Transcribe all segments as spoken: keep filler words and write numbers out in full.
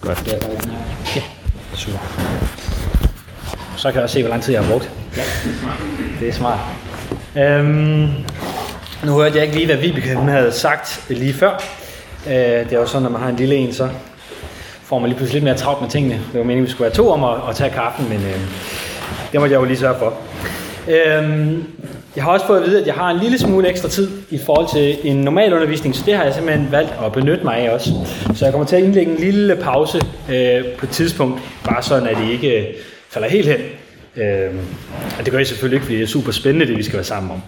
Godt. Ja, super. Så kan jeg også se, hvor lang tid jeg har brugt. Ja, det er smart. Det er smart. Øhm, nu hørte jeg ikke lige, hvad Vibeke havde sagt lige før. Øh, det er jo sådan, når man har en lille en, så får man lige pludselig lidt mere travlt med tingene. Det var meningen, at vi skulle være to om at, at tage kaffen, men øh, det måtte jeg jo lige sørge for. Øhm, jeg har også fået at vide, at jeg har en lille smule ekstra tid i forhold til en normal undervisning, så det har jeg simpelthen valgt at benytte mig af også. Så jeg kommer til at indlægge en lille pause øh, på et tidspunkt, bare sådan, at det ikke øh, falder helt hen. Øh, og det gør jeg selvfølgelig ikke, fordi det er super spændende, det vi skal være sammen om.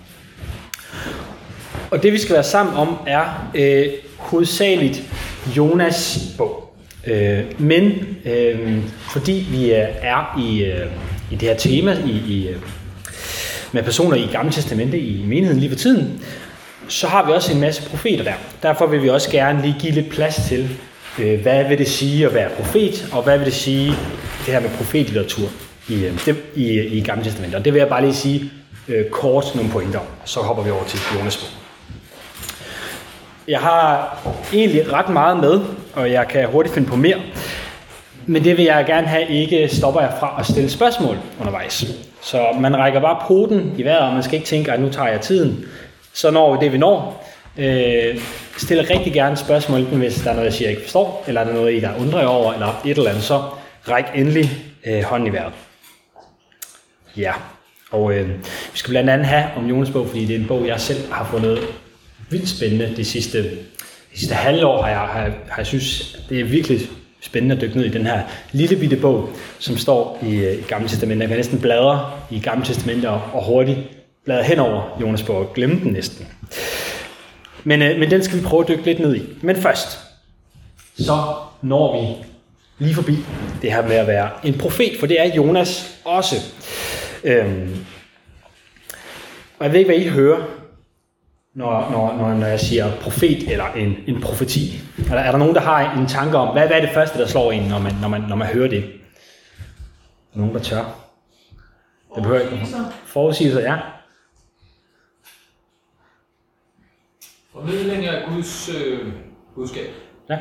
Og det vi skal være sammen om er øh, hovedsageligt Jonas bog. Øh, men øh, fordi vi er i, øh, i det her tema i, i, med personer i Gamle Testamente i menigheden lige for tiden, så har vi også en masse profeter der. Derfor vil vi også gerne lige give lidt plads til, øh, hvad vil det sige at være profet, og hvad vil det sige det her med profetlitteratur i, øh, i, i Gamle Testamente. Og det vil jeg bare lige sige øh, kort nogle pointer, så hopper vi over til Jonas bog. Jeg har egentlig ret meget med, og jeg kan hurtigt finde på mere. Men det vil jeg gerne have, ikke stopper jeg fra at stille spørgsmål undervejs. Så man rækker bare poten i vejret, og man skal ikke tænke, at nu tager jeg tiden. Så når vi det, vi når. Øh, stiller rigtig gerne spørgsmål, hvis der er noget, jeg siger, jeg ikke forstår, eller er der noget, I der undrer jer over, eller et eller andet, så ræk endelig øh, hånden i vejret. Ja, og øh, vi skal blandt andet have om Jonas bog, fordi det er en bog, jeg selv har fundet vildt spændende de sidste, de sidste halvår, har jeg, har, har jeg synes, det er virkelig spændende at dykke ned i den her lille bitte bog, som står i, i Gamle Testamente. Jeg kan næsten bladre i Gamle Testamente og, og hurtigt bladre hen over Jonas bog og glemme den næsten. Men, øh, men den skal vi prøve at dykke lidt ned i. Men først, så når vi lige forbi det her med at være en profet, for det er Jonas også. Øhm, og jeg ved ikke, hvad I hører, Når, når, når jeg siger profet eller en, en profeti. Er der, er der nogen, der har en tanke om, hvad, hvad er det første, der slår en, når man, når man, når man hører det? Er der nogen, der tør? Det behøver ikke. Forudsigelser, ja. Formidling af Guds øh, budskab. Ja.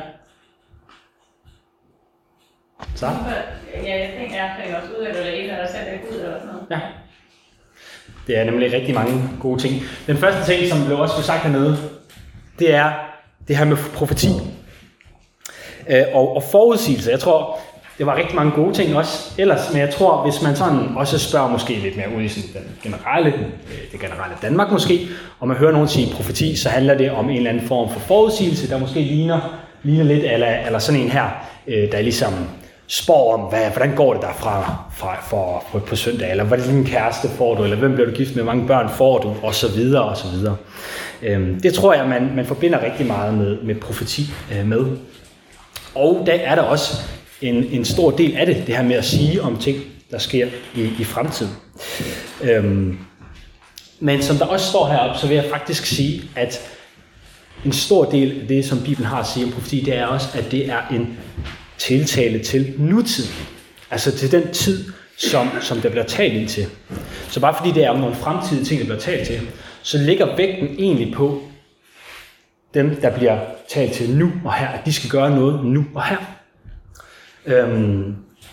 Så. Ja, jeg tænker, jeg kan også ud af det, eller en, eller selv er Gud, eller sådan noget. Ja. Det er nemlig rigtig mange gode ting. Den første ting, som blev også sagt hernede, det er det her med profeti. Og, og forudsigelser. Jeg tror, det var rigtig mange gode ting også ellers, men jeg tror, hvis man sådan også spørger måske lidt mere ud i sådan den generelle, det generelle Danmark måske, og man hører nogen sige profeti, så handler det om en eller anden form for forudsigelse, der måske ligner, ligner lidt, eller, eller sådan en her, der ligesom spår om, hvad, hvordan går det derfra fra, for, for, på søndag, eller hvilken kæreste får du, eller hvem bliver du gift med, hvor mange børn får du, og så videre, og så videre. Øhm, det tror jeg, man, man forbinder rigtig meget med, med profeti øh, med. Og der er der også en, en stor del af det, det her med at sige om ting, der sker i, i fremtiden. Øhm, men som der også står heroppe, så vil jeg faktisk sige, at en stor del af det, som Bibelen har at sige om profeti, det er også, at det er en tiltale til nutiden. Altså til den tid, som, som der bliver talt ind til. Så bare fordi det er om nogle fremtidige ting, der bliver talt til, så ligger vægten egentlig på dem, der bliver talt til nu og her, at de skal gøre noget nu og her. Øhm,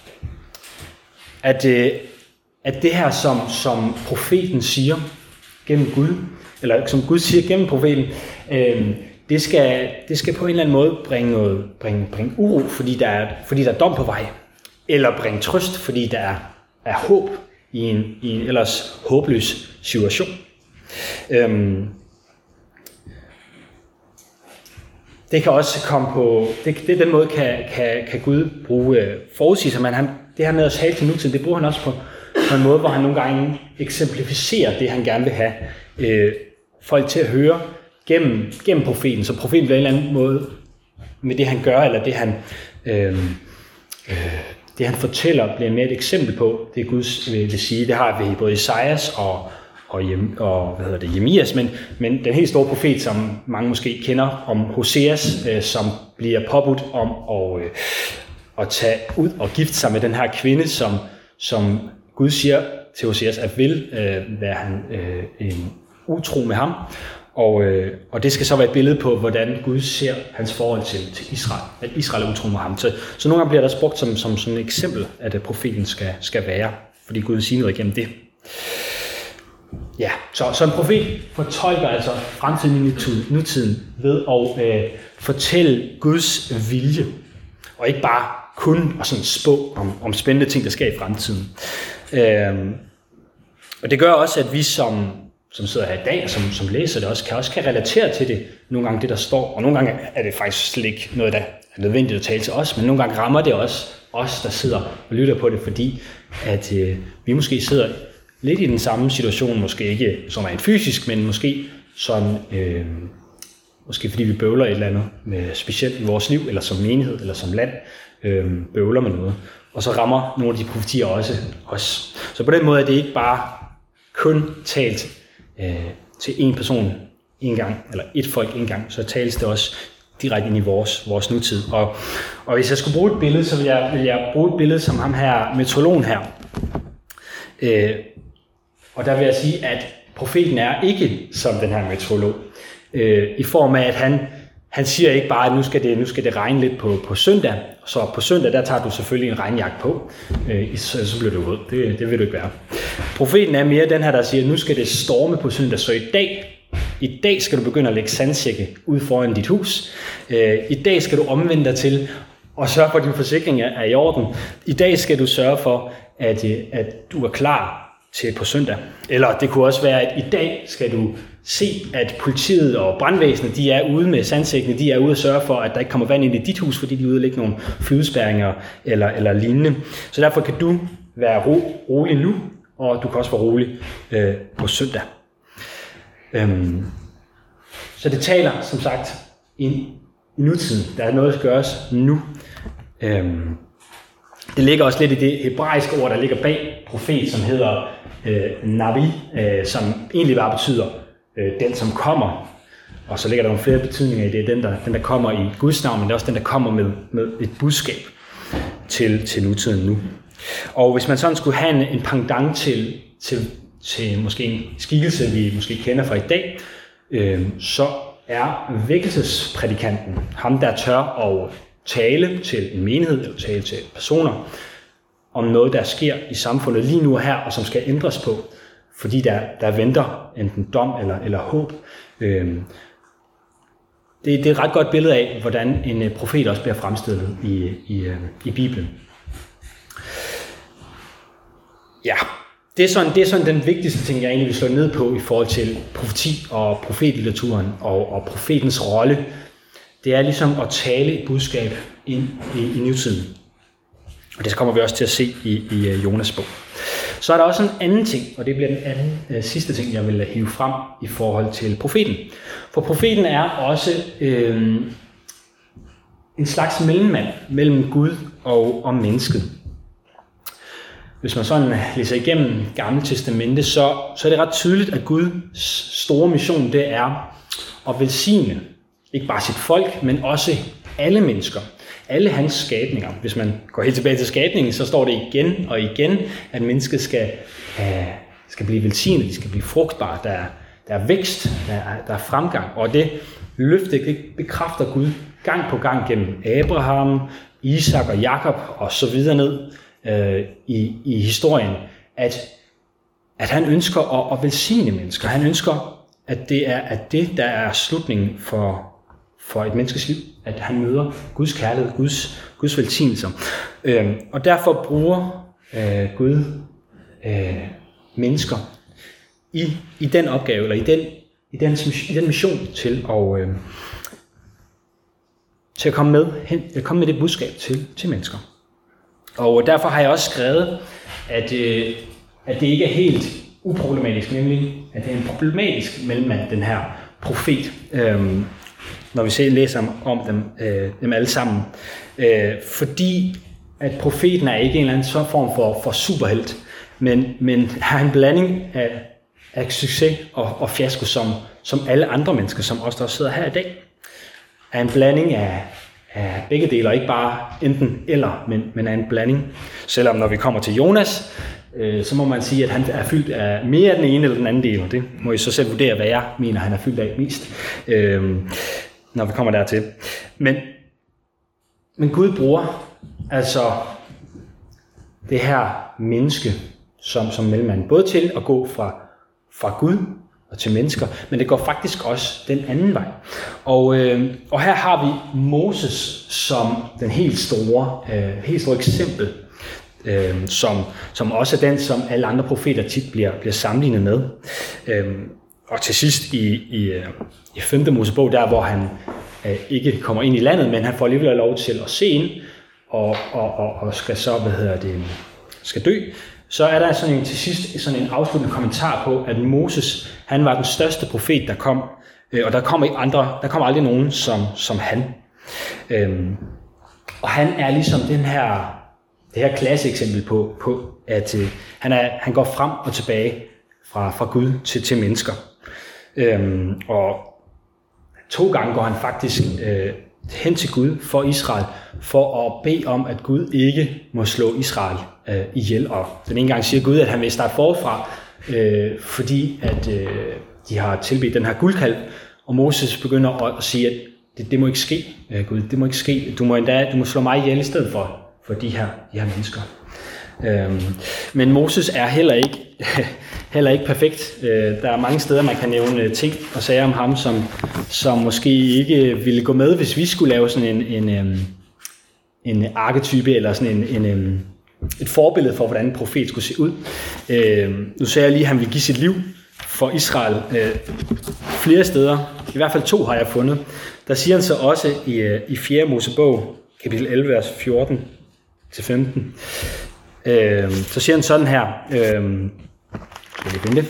at, øh, at det her, som, som profeten siger gennem Gud, eller som Gud siger gennem profeten, øh, det, skal, det skal på en eller anden måde bringe, noget, bringe, bringe uro, fordi der, er, fordi der er dom på vej, eller bringe trøst, fordi der er, er håb i en, i en ellers håbløs situation. Øhm, det kan også komme på, det, det den måde kan, kan, kan Gud bruge øh, forudsigelser, men han, det her med at tale til nutiden, det bruger han også på, på en måde, hvor han nogle gange eksemplificerer det, han gerne vil have øh, folk til at høre gennem, gennem profeten. Så profeten bliver en eller anden måde med det, han gør, eller det, han, øh, øh, det, han fortæller, bliver mere et eksempel på det, Gud vil sige. Det har vi både Esajas og og, og hvad hedder det, Jeremias, men, men den helt store profet, som mange måske kender, om Hoseas, øh, som bliver påbudt om at, øh, at tage ud og gifte sig med den her kvinde, som, som Gud siger til Hoseas, at vil øh, være han øh, en utro med ham. Og, øh, og det skal så være et billede på, hvordan Gud ser hans forhold til, til Israel. At Israel er utro mod ham. Så, så nogle gange bliver der også brugt som, som sådan et eksempel, at profeten skal, skal være. Fordi Gud siger noget igennem det. Ja, så, så en profet fortolker altså fremtiden i nutiden ved at øh, fortælle Guds vilje. Og ikke bare kun at sådan spå om, om spændende ting, der sker i fremtiden. Øh, og det gør også, at vi som... som sidder her i dag, og som, som læser det også, kan også kan relatere til det, nogle gange det, der står. Og nogle gange er det faktisk slet ikke noget, der er nødvendigt at tale til os, men nogle gange rammer det også os, der sidder og lytter på det, fordi at øh, vi måske sidder lidt i den samme situation, måske ikke som er en fysisk, men måske som, øh, måske fordi vi bøvler et eller andet, med, specielt i vores liv, eller som menighed, eller som land, øh, bøvler med noget. Og så rammer nogle af de profetier også os. Så på den måde er det ikke bare kun talt øh, til en person en gang, eller et folk en gang, så tales det også direkte ind i vores, vores nutid. Og, og hvis jeg skulle bruge et billede, så vil jeg, vil jeg bruge et billede som ham her, meteorologen her. Øh, og der vil jeg sige, at profeten er ikke som den her meteorolog. Øh, I form af, at han, han siger ikke bare, at nu skal det, nu skal det regne lidt på, på søndag. Så på søndag, der tager du selvfølgelig en regnjakke på. Øh, så, så bliver du våd. Det, det vil du ikke være. Profeten er mere den her, der siger, at nu skal det storme på søndag. Så i dag, i dag skal du begynde at lægge sandsække ud foran dit hus. Øh, I dag skal du omvende dig til og sørge for, at din forsikring er, er i orden. I dag skal du sørge for, at, at du er klar til på søndag. Eller det kunne også være, at i dag skal du se, at politiet og brandvæsenet, de er ude med sandsækkene, de er ude og sørge for, at der ikke kommer vand ind i dit hus, fordi de er ude og lægge nogle flydespærringer eller, eller lignende. Så derfor kan du være ro, rolig nu, og du kan også være rolig øh, på søndag. Øhm, så det taler, som sagt, i, i nutiden. Der er noget, der skal gøres nu. Øhm, det ligger også lidt i det hebraiske ord, der ligger bag profet, som hedder øh, Nabi, øh, som egentlig bare betyder øh, den, som kommer. Og så ligger der nogle flere betydninger i det. Den, der, den, der kommer i Guds navn, men det er også den, der kommer med, med et budskab til, til nutiden nu. Og hvis man sådan skulle have en, en pendant til, til, til måske en skikkelse, vi måske kender fra i dag, øh, så er vækkelsesprædikanten ham, der tør at tale til en menighed, eller tale til personer, om noget, der sker i samfundet lige nu og her, og som skal ændres på, fordi der, der venter enten dom eller, eller håb. Øh, det, det er et ret godt billede af, hvordan en profet også bliver fremstillet i, i, i Bibelen. Ja, det er, sådan, det er sådan den vigtigste ting, jeg egentlig vil slå ned på i forhold til profeti og profetlitteraturen og, og profetens rolle. Det er ligesom at tale et budskab ind i, i nutiden. Og det kommer vi også til at se i, i Jonas bog. Så er der også en anden ting, og det bliver den anden øh, sidste ting, jeg vil hive frem i forhold til profeten. For profeten er også øh, en slags mellemmand mellem Gud og, og mennesket. Hvis man sådan læser igennem Gamle Testamente, så, så er det ret tydeligt, at Guds store mission, det er at velsigne ikke bare sit folk, men også alle mennesker. Alle hans skabninger. Hvis man går helt tilbage til skabningen, så står det igen og igen, at mennesket skal, øh, skal blive velsignet, de skal blive frugtbare, der er, der er vækst, der er, der er fremgang. Og det løfte det bekræfter Gud gang på gang gennem Abraham, Isak og Jakob og så videre ned øh, i, i historien, at, at han ønsker at, at velsigne mennesker. Han ønsker, at det er at det, der er slutningen for for et menneskes liv, at han møder Guds kærlighed, Guds, Guds velsignelser. Øhm, og derfor bruger øh, Gud øh, mennesker i, i den opgave, eller i den, i den, i den mission til at, øh, til at komme, med, hen, at komme med det budskab til, til mennesker. Og derfor har jeg også skrevet, at, øh, at det ikke er helt uproblematisk, nemlig at det er en problematisk mellemmand, den her profet, øh, når vi ser, læser om, om dem, øh, dem alle sammen. Øh, fordi at profeten er ikke en eller anden sådan form for, for superhelt, men, men har en blanding af, af succes og, og fiasko, som, som alle andre mennesker, som os, der sidder her i dag. Er en blanding af, af begge dele, ikke bare enten eller, men, men er en blanding. Selvom når vi kommer til Jonas, øh, så må man sige, at han er fyldt af mere af den ene eller den anden del, og det må I så selv vurdere, hvad jeg mener, han er fyldt af mest, øh, når vi kommer dertil. Men, men Gud bruger altså det her menneske som, som mellemmand, både til at gå fra, fra Gud og til mennesker, men det går faktisk også den anden vej. Og, øh, og her har vi Moses som den helt store, øh, helt store eksempel, øh, som, som også er den, som alle andre profeter tit bliver, bliver sammenlignet med. Øh, og til sidst i, i, i femte Mosebog, der hvor han øh, ikke kommer ind i landet, men han får alligevel lov til at se ind, og, og, og, og skal så, hvad hedder det, skal dø, så er der sådan en, til sidst sådan en afsluttende kommentar på, at Moses, han var den største profet, der kom, og der kommer ikke andre, der kommer aldrig nogen som, som han. Øhm, og han er ligesom den her, det her klasseeksempel på, på at øh, han, er, han går frem og tilbage fra, fra Gud til, til mennesker. Øhm, og to gange går han faktisk øh, hen til Gud for Israel, for at bede om, at Gud ikke må slå Israel øh, ihjel. Og den ene gang siger Gud, at han vil starte forfra, øh, fordi at øh, de har tilbedt den her guldkalv, og Moses begynder at, at sige, at det, det må ikke ske, øh, Gud, det må ikke ske. Du må endda, du må slå mig ihjel i stedet for, for de her, de her mennesker. Øhm, men Moses er heller ikke, heller ikke perfekt. Øh, der er mange steder, man kan nævne ting og sager om ham, som, som måske ikke ville gå med, hvis vi skulle lave sådan en, en, en arketype eller sådan en, en, et forbillede for, hvordan en profet skulle se ud. Øh, nu sagde jeg lige, at han ville give sit liv for Israel øh, flere steder. I hvert fald to har jeg fundet. Der siger han så også i, i fjerde Mosebog, kapitel elleve, vers fjorten til femten. Øh, så siger han sådan her, øh, skal vi finde det?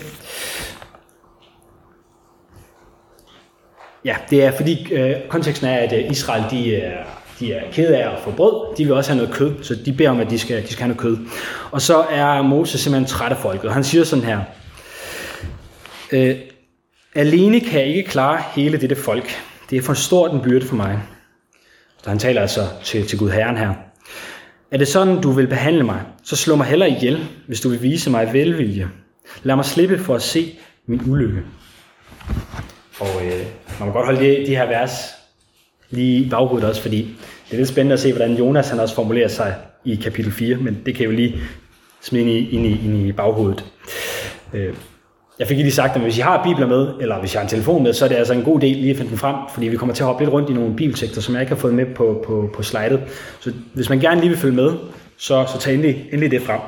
Ja, det er fordi øh, konteksten er, at Israel de er, de er kede af at få brød, de vil også have noget kød, så de beder om, at de skal, de skal have noget kød. Og så er Moses simpelthen træt af folket, og han siger sådan her, øh, alene kan jeg ikke klare hele dette folk, det er for stort en byrde for mig. Så han taler altså til, til Gud Herren her. Er det sådan, du vil behandle mig, så slå mig hellere ihjel, hvis du vil vise mig velvilje. Lad mig slippe for at se min ulykke. Og øh, man må godt holde de, de her vers lige i baghovedet også, fordi det er lidt spændende at se, hvordan Jonas han også formulerer sig i kapitel fire, men det kan jo lige smide ind i, ind i, ind i baghovedet. Øh, jeg fik lige sagt, at hvis I har bibler med, eller hvis jeg har en telefon med, så er det altså en god del lige at finde den frem, fordi vi kommer til at hoppe lidt rundt i nogle bibeltekster, som jeg ikke har fået med på, på, på slidet. Så hvis man gerne lige vil følge med, så, så tag endelig, endelig det frem.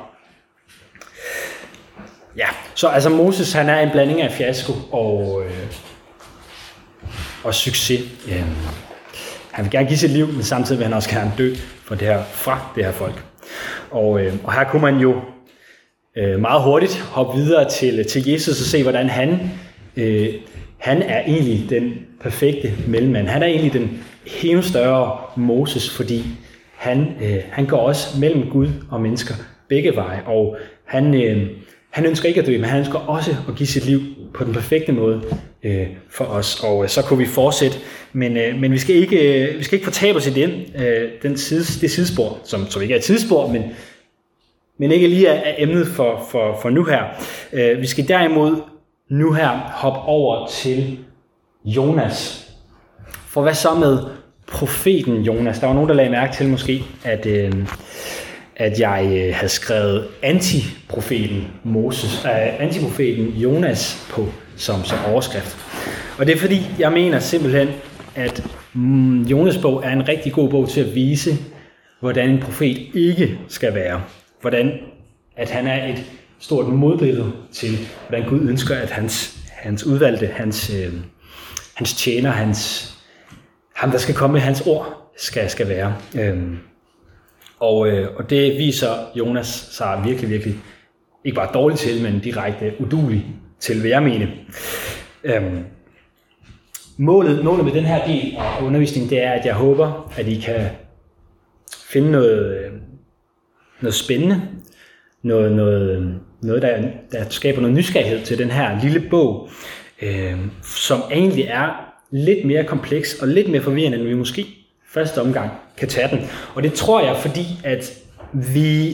Ja, så altså Moses, han er en blanding af fiasko og, øh, og succes. Ja. Han vil gerne give sit liv, men samtidig vil han også gerne dø for det her, fra det her folk. Og, øh, og her kunne man jo øh, meget hurtigt hoppe videre til, til Jesus og se, hvordan han, øh, han er egentlig den perfekte mellemmand. Han er egentlig den endnu større Moses, fordi han, øh, han går også mellem Gud og mennesker begge veje. Og han, øh, han ønsker ikke at dø, men han ønsker også at give sit liv på den perfekte måde øh, for os. Og øh, så kunne vi fortsætte, men, øh, men vi, skal ikke, øh, vi skal ikke fortabe os i den, øh, den side, det sidespor, som, som ikke er et sidespor, men, men ikke lige er, er emnet for, for, for nu her. Øh, vi skal derimod nu her hoppe over til Jonas. For hvad så med profeten Jonas? Der var nogen, der lagde mærke til måske, at... Øh, at jeg havde skrevet antiprofeten Moses, äh, antiprofeten Jonas på som, som overskrift. Og det er fordi, jeg mener simpelthen, at mm, Jonas bog er en rigtig god bog til at vise, hvordan en profet ikke skal være. Hvordan at han er et stort modbillede til, hvordan Gud ønsker, at hans, hans udvalgte, hans, øh, hans tjener, hans, ham der skal komme med hans ord, skal, skal være. Øh, Og, øh, og det viser Jonas sig virkelig, virkelig ikke bare dårligt til, men direkte uduelig til, hvad jeg mener. Øhm, målet, målet med den her del af undervisningen, det er, at jeg håber, at I kan finde noget, noget spændende, noget, noget, noget der, der skaber noget nysgerrighed til den her lille bog, øh, som egentlig er lidt mere kompleks og lidt mere forvirrende, end vi måske første omgang kan tage den. Og det tror jeg, fordi at vi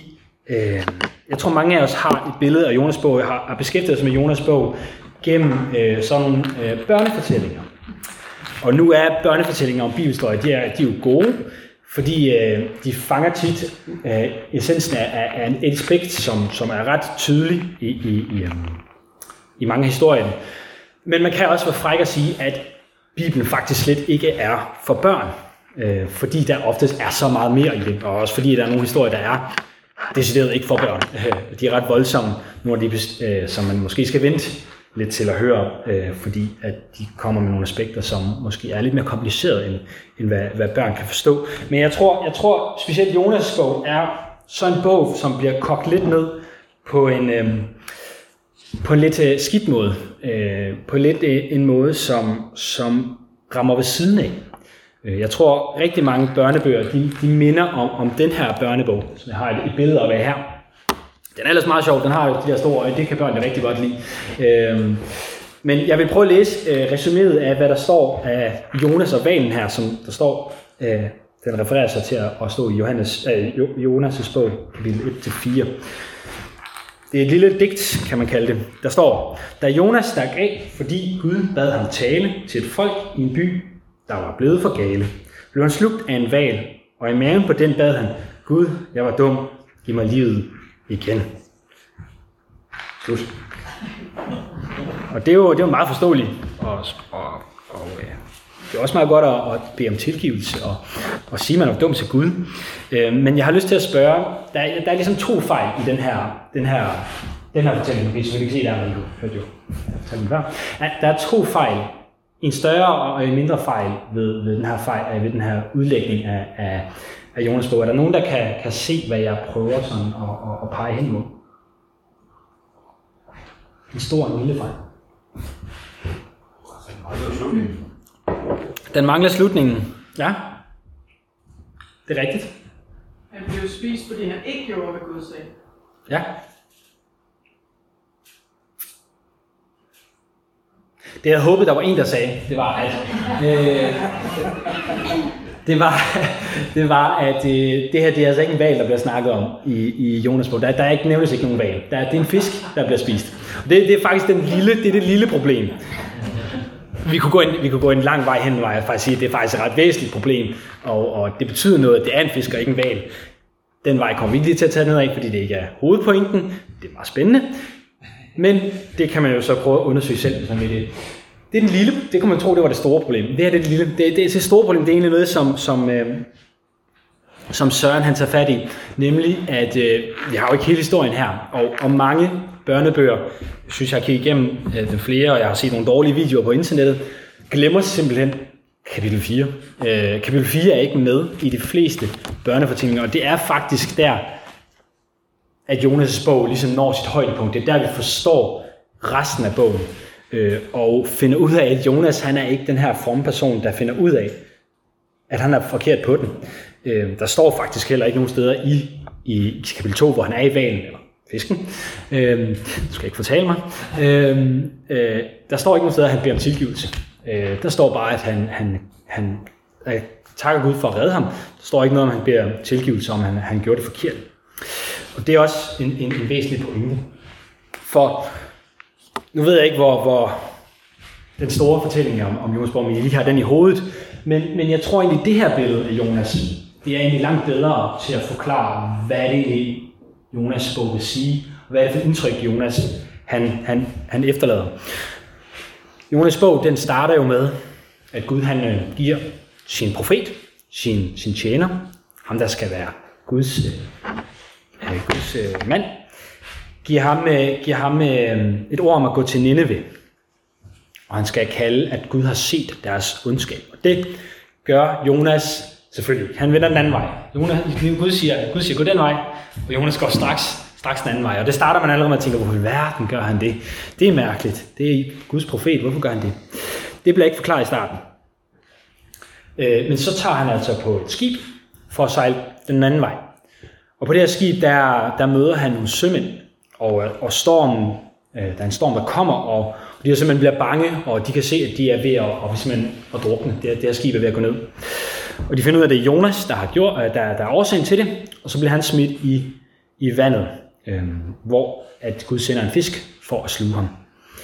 Øh, jeg tror, mange af os har et billede af Jonas' bog, jeg har, har beskæftiget os med Jonas' bog gennem øh, sådan nogle øh, børnefortællinger. Og nu er børnefortællinger om bibelhistorier, de er, de er jo gode, fordi øh, de fanger tit øh, essensen af, af en aspekt, som, som er ret tydelig i, i, i, um, i mange historier. Men man kan også være fræk at sige, at Bibelen faktisk slet ikke er for børn, øh, fordi der oftest er så meget mere i det, og også fordi der er nogle historier, der er decideret ikke for børn. De er ret voldsomme, nogle af de, øh, som man måske skal vente lidt til at høre, øh, fordi at de kommer med nogle aspekter, som måske er lidt mere komplicerede, end, end hvad, hvad børn kan forstå. Men jeg tror, jeg tror specielt Jonas' bog er sådan en bog, som bliver kogt lidt ned på en, øh, på en lidt øh, skidt måde. Øh, på lidt øh, en måde, som, som rammer ved siden af. Jeg tror, rigtig mange børnebøger, de, de minder om, om den her børnebog, som jeg har et, et billede af her. Den er ellers meget sjov, den har jo de der store øjne, det kan børnene rigtig godt lide. Øhm, men jeg vil prøve at læse øh, resuméet af, hvad der står af Jonas og hvalen her, som der står, øh, den refererer sig til at, at stå i Johannes, øh, Jonas' bog, kapitel et til fire. Det er et lille digt, kan man kalde det. Der står, da Jonas stak af, fordi Gud bad ham tale til et folk i en by, der var blevet for gale, blev han slugt af en hval, og i maven på den bad han, Gud, jeg var dum, giv mig livet igen. Slut. Og det er jo, det er jo meget forståeligt, og, og, og ja, det er også meget godt at, at bede om tilgivelse, og, og sige, at man er dum til Gud. Øh, men jeg har lyst til at spørge, der er, der er ligesom to fejl i den her, den her, den her fortælling, hvis vi kan se der, men du hørte jo fortællingen før. Der er to fejl. En større og en mindre fejl ved, ved den her fejl, ved den her udlægning af, af, af Jonas' bog. Er der nogen, der kan, kan se, hvad jeg prøver sådan at, at, at pege hen mod? En stor og en lille fejl. Den mangler slutningen. Ja, det er rigtigt. Han blev spist, fordi han ikke gjorde, hvad Gud sagde. Ja. Det jeg håbede, der var en, der sagde, det var, at, øh, det var, det var, at øh, det her det er altså ikke en hval, der bliver snakket om i, i Jonas' bog. Der, der er ikke nævnes ikke nogen hval. Der, det er en fisk, der bliver spist. Det, det er faktisk den lille, det er det lille problem. Vi kunne gå en, vi kunne gå en lang vej hen, hvor jeg faktisk sige, at det er faktisk et ret væsentligt problem, og, og det betyder noget, at det er en fisk og ikke en hval. Den vej kommer vi ikke lige til at tage ned af, fordi det ikke er hovedpointen. Det er meget spændende. Men det kan man jo så prøve at undersøge selv, hvis man vil det. Det er den lille, det kunne man tro, det var det store problem. Det her det er det lille, det, det, det store problem, det er egentlig noget, som, som, øh, som Søren han tager fat i. Nemlig, at øh, vi har jo ikke hele historien her, og, og mange børnebøger, jeg synes jeg har kigget igennem øh, den flere, og jeg har set nogle dårlige videoer på internettet, glemmer simpelthen kapitel fire. Øh, kapitel fire er ikke med i de fleste børnefortællinger, og det er faktisk der, at Jonas' bog ligesom når sit højdepunkt. Det er der, vi forstår resten af bogen, øh, og finder ud af, at Jonas han er ikke den her fromme person, der finder ud af, at han er forkert på den. Øh, der står faktisk heller ikke nogen steder i, i kapitel to, hvor han er i hvalen, eller fisken. Øh, du skal ikke fortælle mig. Øh, øh, der står ikke nogen steder, at han beder om tilgivelse. Øh, der står bare, at han, han, han øh, takker Gud for at redde ham. Der står ikke noget, om han beder om tilgivelse, om han, han gjorde det forkert. Og det er også en, en, en væsentlig pointe. For nu ved jeg ikke, hvor, hvor den store fortælling om, om Jonas' bog, men jeg lige har den i hovedet. Men, men jeg tror egentlig, det her billede af Jonas, det er egentlig langt bedre til at forklare, hvad det egentlig Jonas' bog vil sige, og hvad er det for indtryk, Jonas han, han, han efterlader. Jonas' bog, den starter jo med, at Gud han øh, giver sin profet, sin, sin tjener, ham der skal være Guds, øh, Guds øh, mand, giver ham, øh, giver ham øh, et ord om at gå til Nineve. Og han skal kalde, at Gud har set deres ondskab. Og det gør Jonas selvfølgelig. Han vender den anden vej. Jonas, Gud siger, Gud siger, gå den vej, og Jonas går straks, straks den anden vej. Og det starter man allerede med at tænke, hvorfor i verden gør han det? Det er mærkeligt. Det er Guds profet. Hvorfor gør han det? Det bliver ikke forklaret i starten. Øh, men så tager han altså på et skib for at sejle den anden vej. Og på det her skib, der, der møder han nogle sømænd. Og, og stormen, øh, der er en storm, der kommer, og de er simpelthen bliver bange, og de kan se, at de er ved at, og simpelthen at drukne. Det, det her skib er ved at gå ned. Og de finder ud af, at det er Jonas, der har gjort, der, der er årsagen til det, og så bliver han smidt i, i vandet, øh, hvor at Gud sender en fisk for at sluge ham.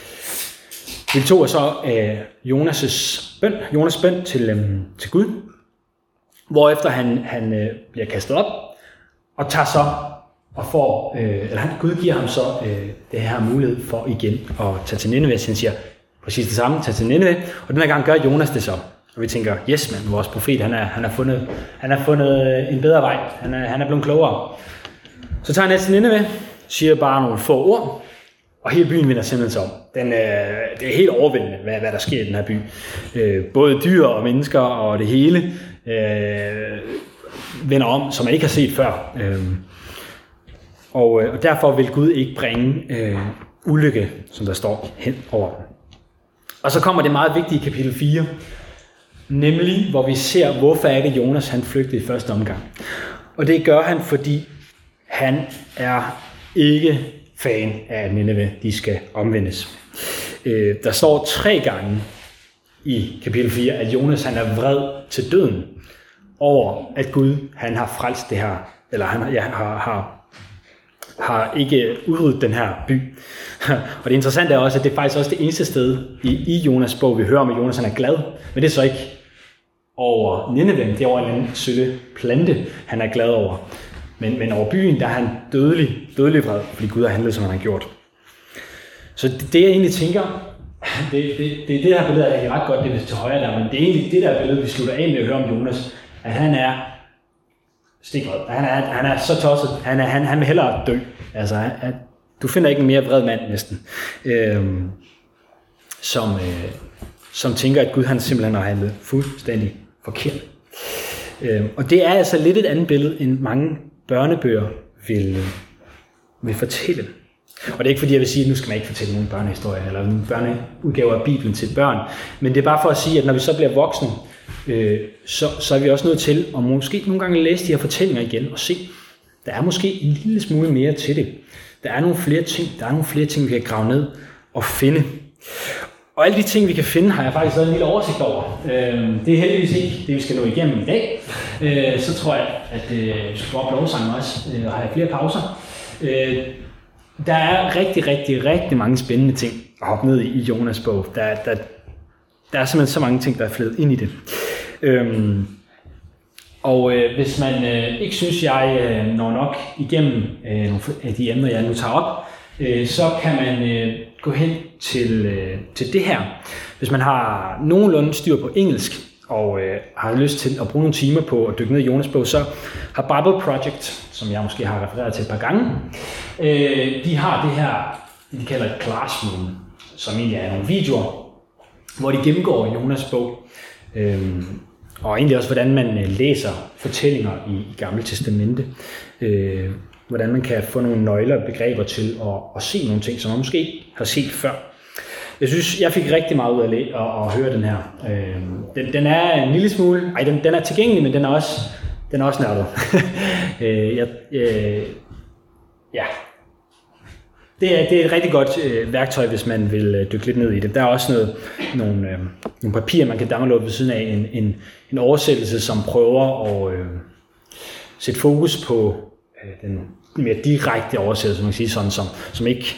Det tog så øh, Jonas' bøn, Jonas' bøn til, øh, til Gud, hvorefter han, han øh, bliver kastet op, og tager så og får, øh, eller han, Gud giver ham så øh, det her mulighed for igen at tage til Nineve. Han siger præcis det samme, tage til Nineve, og den her gang gør Jonas det så. Og vi tænker, yes man, vores profet, han, er, han, har fundet, han har fundet en bedre vej, han er, han er blevet klogere. Så tager han ned til Nineve, siger bare nogle få ord, og hele byen vender simpelthen sig om. Den, øh, det er helt overvældende, hvad, hvad der sker i den her by. Øh, både dyr og mennesker og det hele øh, vender om, som man ikke har set før. Øh, og, og derfor vil Gud ikke bringe øh, ulykke, som der står hen over dem. Og så kommer det meget vigtige kapitel fire, nemlig hvor vi ser, hvorfor er det Jonas han flygtede i første omgang. Og det gør han, fordi han er ikke fan af, at Nineve de skal omvendes. Øh, der står tre gange i kapitel fire, at Jonas han er vred til døden over, at Gud han har frelst det her, eller han ja, har, har, har ikke udryddet den her by. Og det interessante er også, at det er faktisk også det eneste sted i, i Jonas' bog, vi hører om, at Jonas han er glad, men det er så ikke over Nineve, det er over en anden sølle plante, han er glad over. Men, men over byen, der er han dødelig, dødelig vred, fordi Gud har handlet, som han har gjort. Så det, det jeg egentlig tænker, det, det, det, det her billede er ret godt, det er til højre der, men det er egentlig det der billede, vi slutter af med at høre om Jonas, at han er stikvred. Han er, han er så tosset, han, er, han, han vil hellere dø. Altså, han, du finder ikke en mere vred mand næsten, øhm, som, øh, som tænker, at Gud han simpelthen har handlet fuldstændig forkert. Øhm, og det er altså lidt et andet billede, end mange børnebøger vil, vil fortælle. Og det er ikke fordi, jeg vil sige, at nu skal man ikke fortælle nogen børnehistorier, eller nogle børneudgaver af Bibelen til børn, men det er bare for at sige, at når vi så bliver voksne, øh, så, så er vi også nødt til at måske nogle gange læse de her fortællinger igen og se, der er måske en lille smule mere til det. Der er nogle flere ting, der er nogle flere ting, vi kan grave ned og finde. Og alle de ting, vi kan finde, har jeg faktisk lavet en lille oversigt over. Det er heldigvis ikke det, vi skal nå igennem i dag. Så tror jeg, at vi skal gå op lovsangen også, og have flere pauser. Der er rigtig, rigtig, rigtig mange spændende ting at hoppe ned i Jonas' bog. Der, der, der er simpelthen så mange ting, der er fledet ind i det. Og hvis man ikke synes, jeg når nok igennem de emner, jeg nu tager op, så kan man gå hen til, til det her. Hvis man har nogenlunde styr på engelsk, og har lyst til at bruge nogle timer på at dykke ned i Jonas' bog, så har Bible Project, som jeg måske har refereret til et par gange, de har det her, det de kalder et classroom, som egentlig er nogle videoer, hvor de gennemgår Jonas' bog, og egentlig også, hvordan man læser fortællinger i, i Gamle Testamente. Hvordan man kan få nogle nøgler og begreber til at, at se nogle ting, som man måske ikke har set før. Jeg synes, jeg fik rigtig meget ud af at, at, at høre den her. Øh, den, den er en lille smule, ej, den, den er tilgængelig, men den er også, den er også nørdet. øh, jeg, øh, ja. Det er, det er et rigtig godt øh, værktøj, hvis man vil øh, dykke lidt ned i det. Der er også noget, nogle, øh, nogle papirer, man kan downloade ved siden af en, en, en oversættelse, som prøver at øh, sætte fokus på den mere direkte oversættelse, man kan sige, sådan som, som ikke...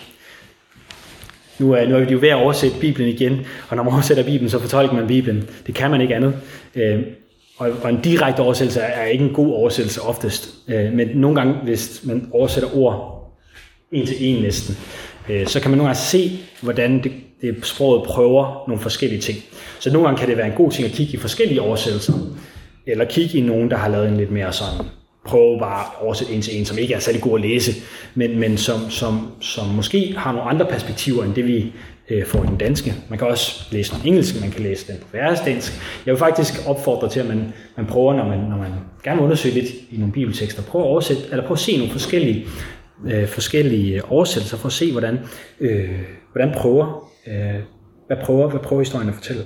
Nu er, nu er vi jo ved at oversætte Bibelen igen, og når man oversætter Bibelen, så fortolker man Bibelen. Det kan man ikke andet. Øh, og, og en direkte oversættelse er ikke en god oversættelse oftest. Øh, men nogle gange, hvis man oversætter ord en til en næsten, øh, så kan man nogle gange se, hvordan det, det sproget prøver nogle forskellige ting. Så nogle gange kan det være en god ting at kigge i forskellige oversættelser, eller kigge i nogen, der har lavet en lidt mere sådan... prøve bare at oversætte en til en, som ikke er særlig god at læse, men, men som, som, som måske har nogle andre perspektiver, end det vi øh, får i den danske. Man kan også læse den engelske, man kan læse den på hverdagsdansk. Jeg vil faktisk opfordre til, at man, man prøver, når man, når man gerne vil undersøge lidt i nogle bibeltekster, prøve at oversætte, eller prøve at se nogle forskellige, øh, forskellige oversættelser, for at se, hvordan, øh, hvordan prøver, øh, hvad prøver, hvad prøver historien at fortælle.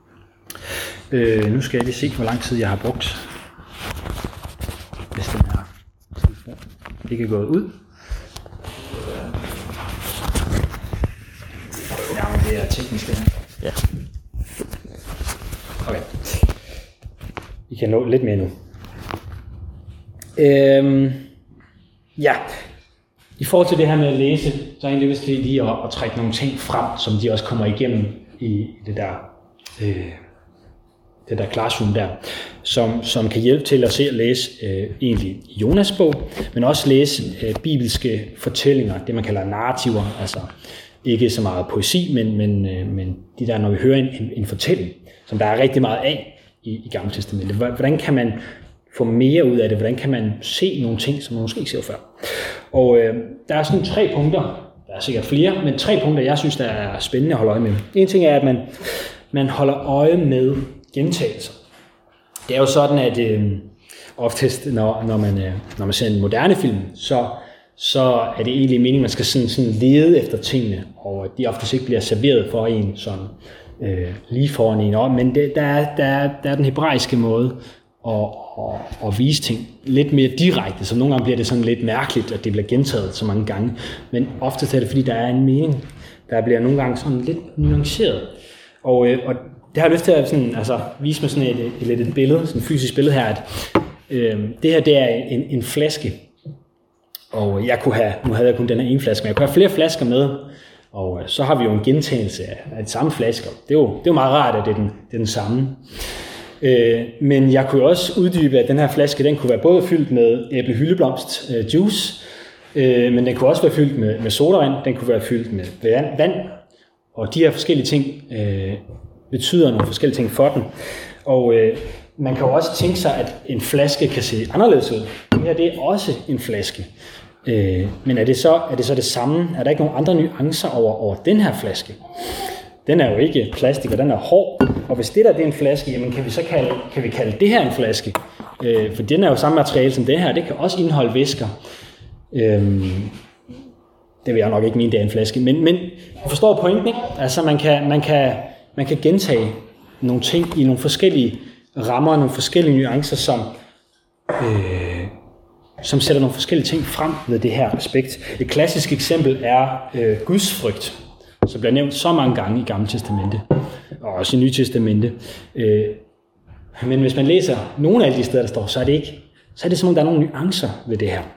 Øh, nu skal jeg lige se, hvor lang tid jeg har brugt. Hvis den her telefon ikke er gået ud. Ja, men det er teknisk det her. Ja. Okay. I kan nå lidt mere nu. Øhm, ja, i forhold til det her med at læse, så er jeg egentlig lyst til lige at, at trække nogle ting frem, som de også kommer igennem i, i det der, øh, det der classroom der, som, som kan hjælpe til at se og læse øh, egentlig Jonas bog, men også læse øh, bibelske fortællinger, det man kalder narrativer, altså ikke så meget poesi, men, men, øh, men de der, når vi hører en, en, en fortælling, som der er rigtig meget af i, i Gamle Testamentet. Hvordan kan man få mere ud af det? Hvordan kan man se nogle ting, som man måske ikke ser før? Og øh, der er sådan tre punkter, der er sikkert flere, men tre punkter, jeg synes, der er spændende at holde øje med. En ting er, at man, man holder øje med gentagelser. Det er jo sådan, at øh, oftest, når, når, man, øh, når man ser en moderne film, så, så er det egentlig meningen, at man skal sådan, sådan lede efter tingene, og de oftest ikke bliver serveret for en sådan øh, lige foran en. Og, men det, der, er, der, er, der er den hebraiske måde at, at, at vise ting lidt mere direkte, så nogle gange bliver det sådan lidt mærkeligt, at det bliver gentaget så mange gange, men oftest er det, fordi der er en mening, der bliver nogle gange sådan lidt nuanceret. Og, øh, og det har jeg lyst til at sådan, altså, vise mig sådan et, et, et, et billede, sådan et fysisk billede her, at øh, det her, det er en, en flaske, og jeg kunne have, nu havde jeg kun den her ene flaske, men jeg kunne have flere flasker med, og øh, så har vi jo en gentagelse af, af de samme flasker. Det er jo, det er jo meget rart, at det er den, det er den samme. Øh, men jeg kunne også uddybe, at den her flaske, den kunne være både fyldt med æblehyldeblomst øh, juice, øh, men den kunne også være fyldt med, med sodavand, den kunne være fyldt med vand, vand og de her forskellige ting øh, betyder nogle forskellige ting for den. Og øh, man kan jo også tænke sig, at en flaske kan se anderledes ud. Det her, det er også en flaske. Øh, men er det, så, er det så det samme? Er der ikke nogen andre nuancer over, over den her flaske? Den er jo ikke plastik, og den er hård. Og hvis det der det er en flaske, jamen kan vi så kalde, kan vi kalde det her en flaske? Øh, for den er jo samme materiale som det her. Det kan også indeholde væsker. Øh, det vil jeg nok ikke mene, det er en flaske. Men, men jeg forstår pointen, ikke? Altså man kan, man kan, man kan gentage nogle ting i nogle forskellige rammer, nogle forskellige nuancer, som, øh, som sætter nogle forskellige ting frem ved det her aspekt. Et klassisk eksempel er øh, Guds frygt, som bliver nævnt så mange gange i Gamle Testamente, og også i Nye Testamente. Øh, men hvis man læser nogle af de steder, der står, så er det ikke, så er det som om, der er nogle nuancer ved det her.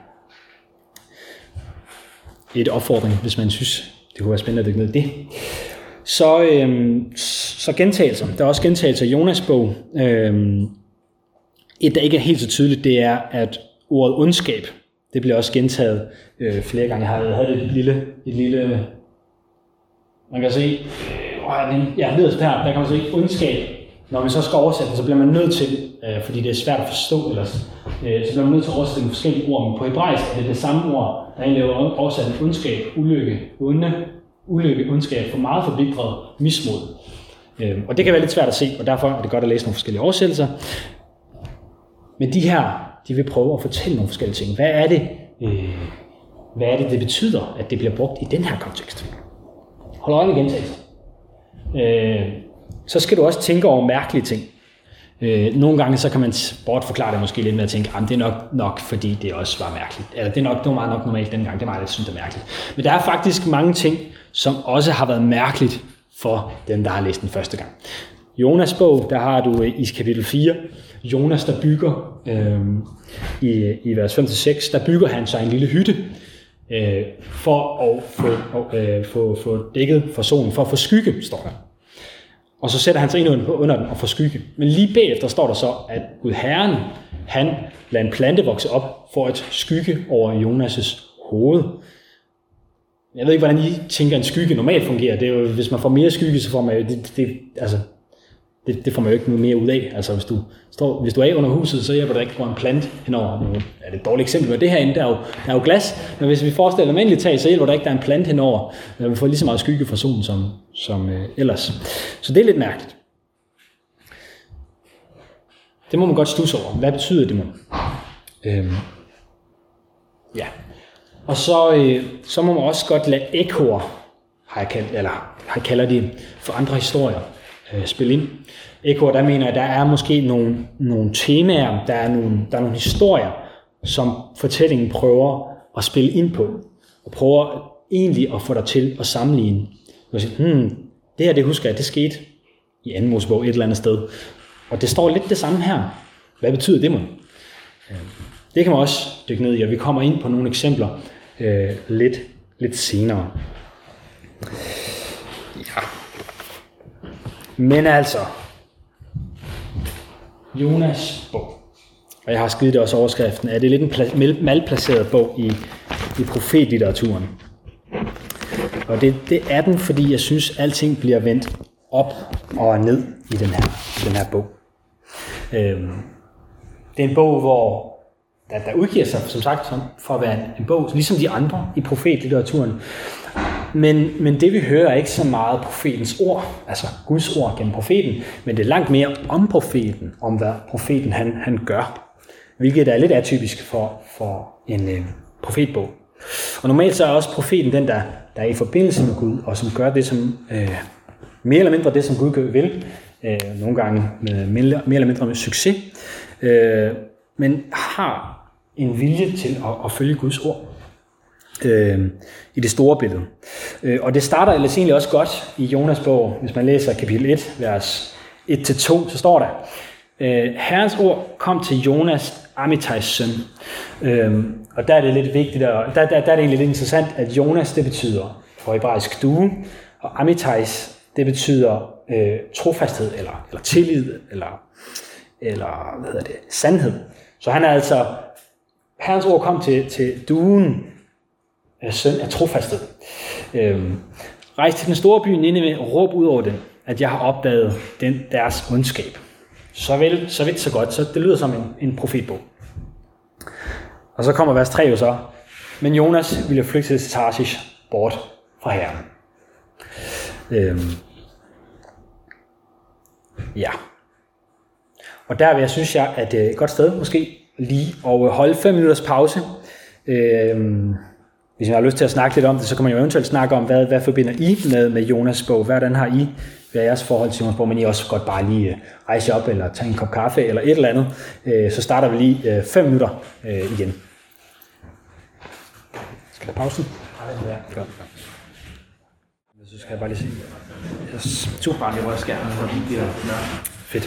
Et opfordring, hvis man synes, det kunne være spændende at dykke ned i det. Så, øhm, så gentagelser. Der er også gentagelser i Jonas bog. Øhm, et, der ikke er helt så tydeligt, det er, at ordet ondskab, det bliver også gentaget øh, flere gange. Jeg har havde et lille, et lille, man kan se, øh, ja, nederst her, der kan man se ondskab. Når man så skal oversætte det, så bliver man nødt til, øh, fordi det er svært at forstå ellers, øh, så bliver man nødt til at oversætte nogle forskellige ord, men på hebraisk er det det samme ord, der egentlig er oversat ondskab, ulykke, onde, ulykke, ondskab, for meget forbitret, mismod. Øh, og det kan være lidt svært at se, og derfor er det godt at læse nogle forskellige oversættelser. Men de her, de vil prøve at fortælle nogle forskellige ting. Hvad er det, øh, hvad er det, det betyder, at det bliver brugt i den her kontekst? Hold øje med gentagelser. Øh, så skal du også tænke over mærkelige ting. Øh, nogle gange så kan man bortforklare det måske lidt med at tænke, at det er nok, nok fordi det også var mærkeligt. Eller det er nok, det var meget nok normalt dengang, det var meget, jeg synes, det er mærkeligt. Men der er faktisk mange ting, som også har været mærkeligt for dem, der har læst den første gang. Jonas bog, der har du i kapitel fire, Jonas, der bygger øh, i, i vers fem til seks, der bygger han sig en lille hytte, øh, for at få, øh, få, få dækket for solen, for at få skygge, står der. Og så sætter han sig ind under den og får skygge. Men lige bagefter står der så, at Gud Herren, han lader en plante vokse op for at skygge over Jonas' hoved. Jeg ved ikke, hvordan I tænker, en skygge normalt fungerer. Det er jo, hvis man får mere skygge, så får man jo, det, det, altså, det, det får man jo ikke noget mere ud af. Altså, hvis du, står, hvis du er under huset, så hjælper det ikke at gå en plante henover. Nu er det et dårligt eksempel, men det herinde, der er jo, der er jo glas. Men hvis vi forestiller almindeligt tag, så hjælper det ikke, der er en plante henover. Vi får lige så meget skygge fra solen som, som øh, ellers. Så det er lidt mærkeligt. Det må man godt studse over. Hvad betyder det, man? Øhm, ja. Og så, øh, så må man også godt lade ekkoer, har jeg kaldt, eller har jeg kalder det, for andre historier øh, spille ind. Ekkoer, der mener jeg, der er måske nogle, nogle temaer, der er nogle, der er nogle historier, som fortællingen prøver at spille ind på, og prøver egentlig at få dig til at sammenligne. Og sige, hmm, det her, det husker jeg, det skete i anden Mosebog et eller andet sted. Og det står lidt det samme her. Hvad betyder det, mon? Det kan man også dykke ned i, og vi kommer ind på nogle eksempler øh, lidt, lidt senere. Ja. Men altså, Jonas bog, og jeg har skrevet det også overskriften, er det lidt en pla- malplaceret bog i, i profetlitteraturen. Og det, det er den, fordi jeg synes, alting bliver vendt op og ned i den her, i den her bog. Øhm, det er en bog, hvor der, der udgiver sig, som sagt, som, for at være en, en bog, ligesom de andre i profetlitteraturen. Men, men det vi hører er ikke så meget profetens ord, altså Guds ord gennem profeten, men det er langt mere om profeten, om hvad profeten han, han gør, hvilket er lidt atypisk for, for en øh, profetbog. Og normalt så er også profeten den, der, der er i forbindelse med Gud, og som gør det, som øh, mere eller mindre det, som Gud vil, øh, nogle gange med mere, mere eller mindre med succes, øh, men har en vilje til at, at følge Guds ord øh, i det store billede. Øh, og det starter ellers egentlig også godt i Jonas bog. Hvis man læser kapitel et, vers et til to, så står der, øh, Herrens ord kom til Jonas, Amittais søn. Øh, og der er det lidt vigtigt, og der, der, der er det egentlig lidt interessant, at Jonas, det betyder på hebraisk due, og Amittais, det betyder øh, trofasthed, eller, eller tillid, eller, eller hvad hedder det, sandhed. Så han er altså, Herrens ord kom til, til duen, søn af trofasthed. Øhm, rejs til den store by Nineve og råb ud over den, at jeg har opdaget den deres ondskab. Så vel, så vidt, så godt. Så det lyder som en, en profetbog. Og så kommer vers tre jo så. Men Jonas ville flygte til Tarshish bort fra Herren. Øhm, ja. Og der vil jeg synes jeg, at det er et godt sted måske lige at holde fem minutters pause. Øhm, Hvis jeg har lyst til at snakke lidt om det, så kan man jo eventuelt snakke om, hvad, hvad forbinder I med, med Jonas bog? Hvordan har I, hvad er jeres forhold til Jonas bog? Men I også godt bare lige rejse op, eller tage en kop kaffe, eller et eller andet. Så starter vi lige fem minutter igen. Skal der pause? Ja, godt. Så skal jeg bare lige se. Jeg tog bare lige røde skærmen, fordi det er fedt.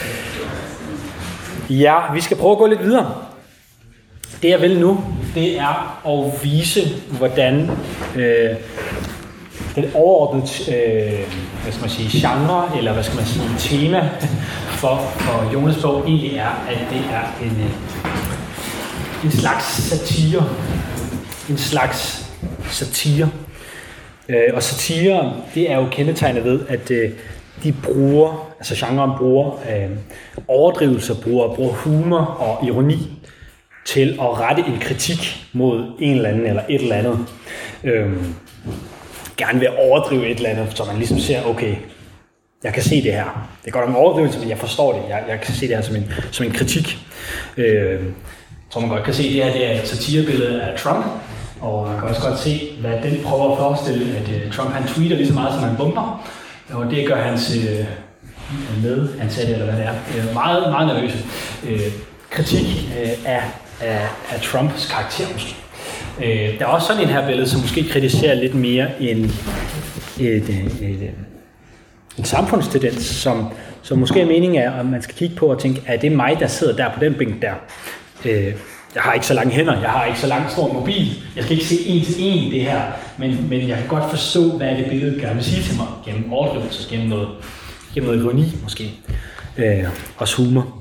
Ja, vi skal prøve at gå lidt videre. Det jeg vil nu, det er at vise, hvordan øh, den overordnede øh, hvad skal man sige, genre, eller hvad skal man sige, tema for, for Jonas bog egentlig er, at det er en, en slags satire. En slags satire. Øh, og satire, det er jo kendetegnet ved, at øh, de bruger, altså genren bruger øh, overdrivelser, bruger, bruger humor og ironi til at rette en kritik mod en eller anden eller et eller andet. Øhm, gerne ved at overdrive et eller andet, så man ligesom ser, okay, jeg kan se det her. Det er godt om overdrivelse, men jeg forstår det. Jeg, jeg kan se det her som en, som en kritik. Øhm, jeg tror, man godt kan se, det her det er et satirebillede af Trump, og man kan også godt se, hvad den prøver at forestille, at uh, Trump han tweeter lige så meget, som han bomber, og det gør hans uh, medansatte, eller hvad det er, uh, meget, meget nervøse. Uh, kritik uh, af Af, af Trumps karakter måske. Øh, der er også sådan en her billede, som måske kritiserer lidt mere en, et, et, et, en samfundstendens, som, som måske er meningen af, at man skal kigge på og tænke, er det mig, der sidder der på den bænk der? Øh, jeg har ikke så lange hænder, jeg har ikke så lang stor mobil, jeg skal ikke se en til en det her, men, men jeg kan godt forstå, hvad det billede gerne vil sige til mig, gennem overdrivelse, gennem noget, gennem noget ironi måske, øh, også humor.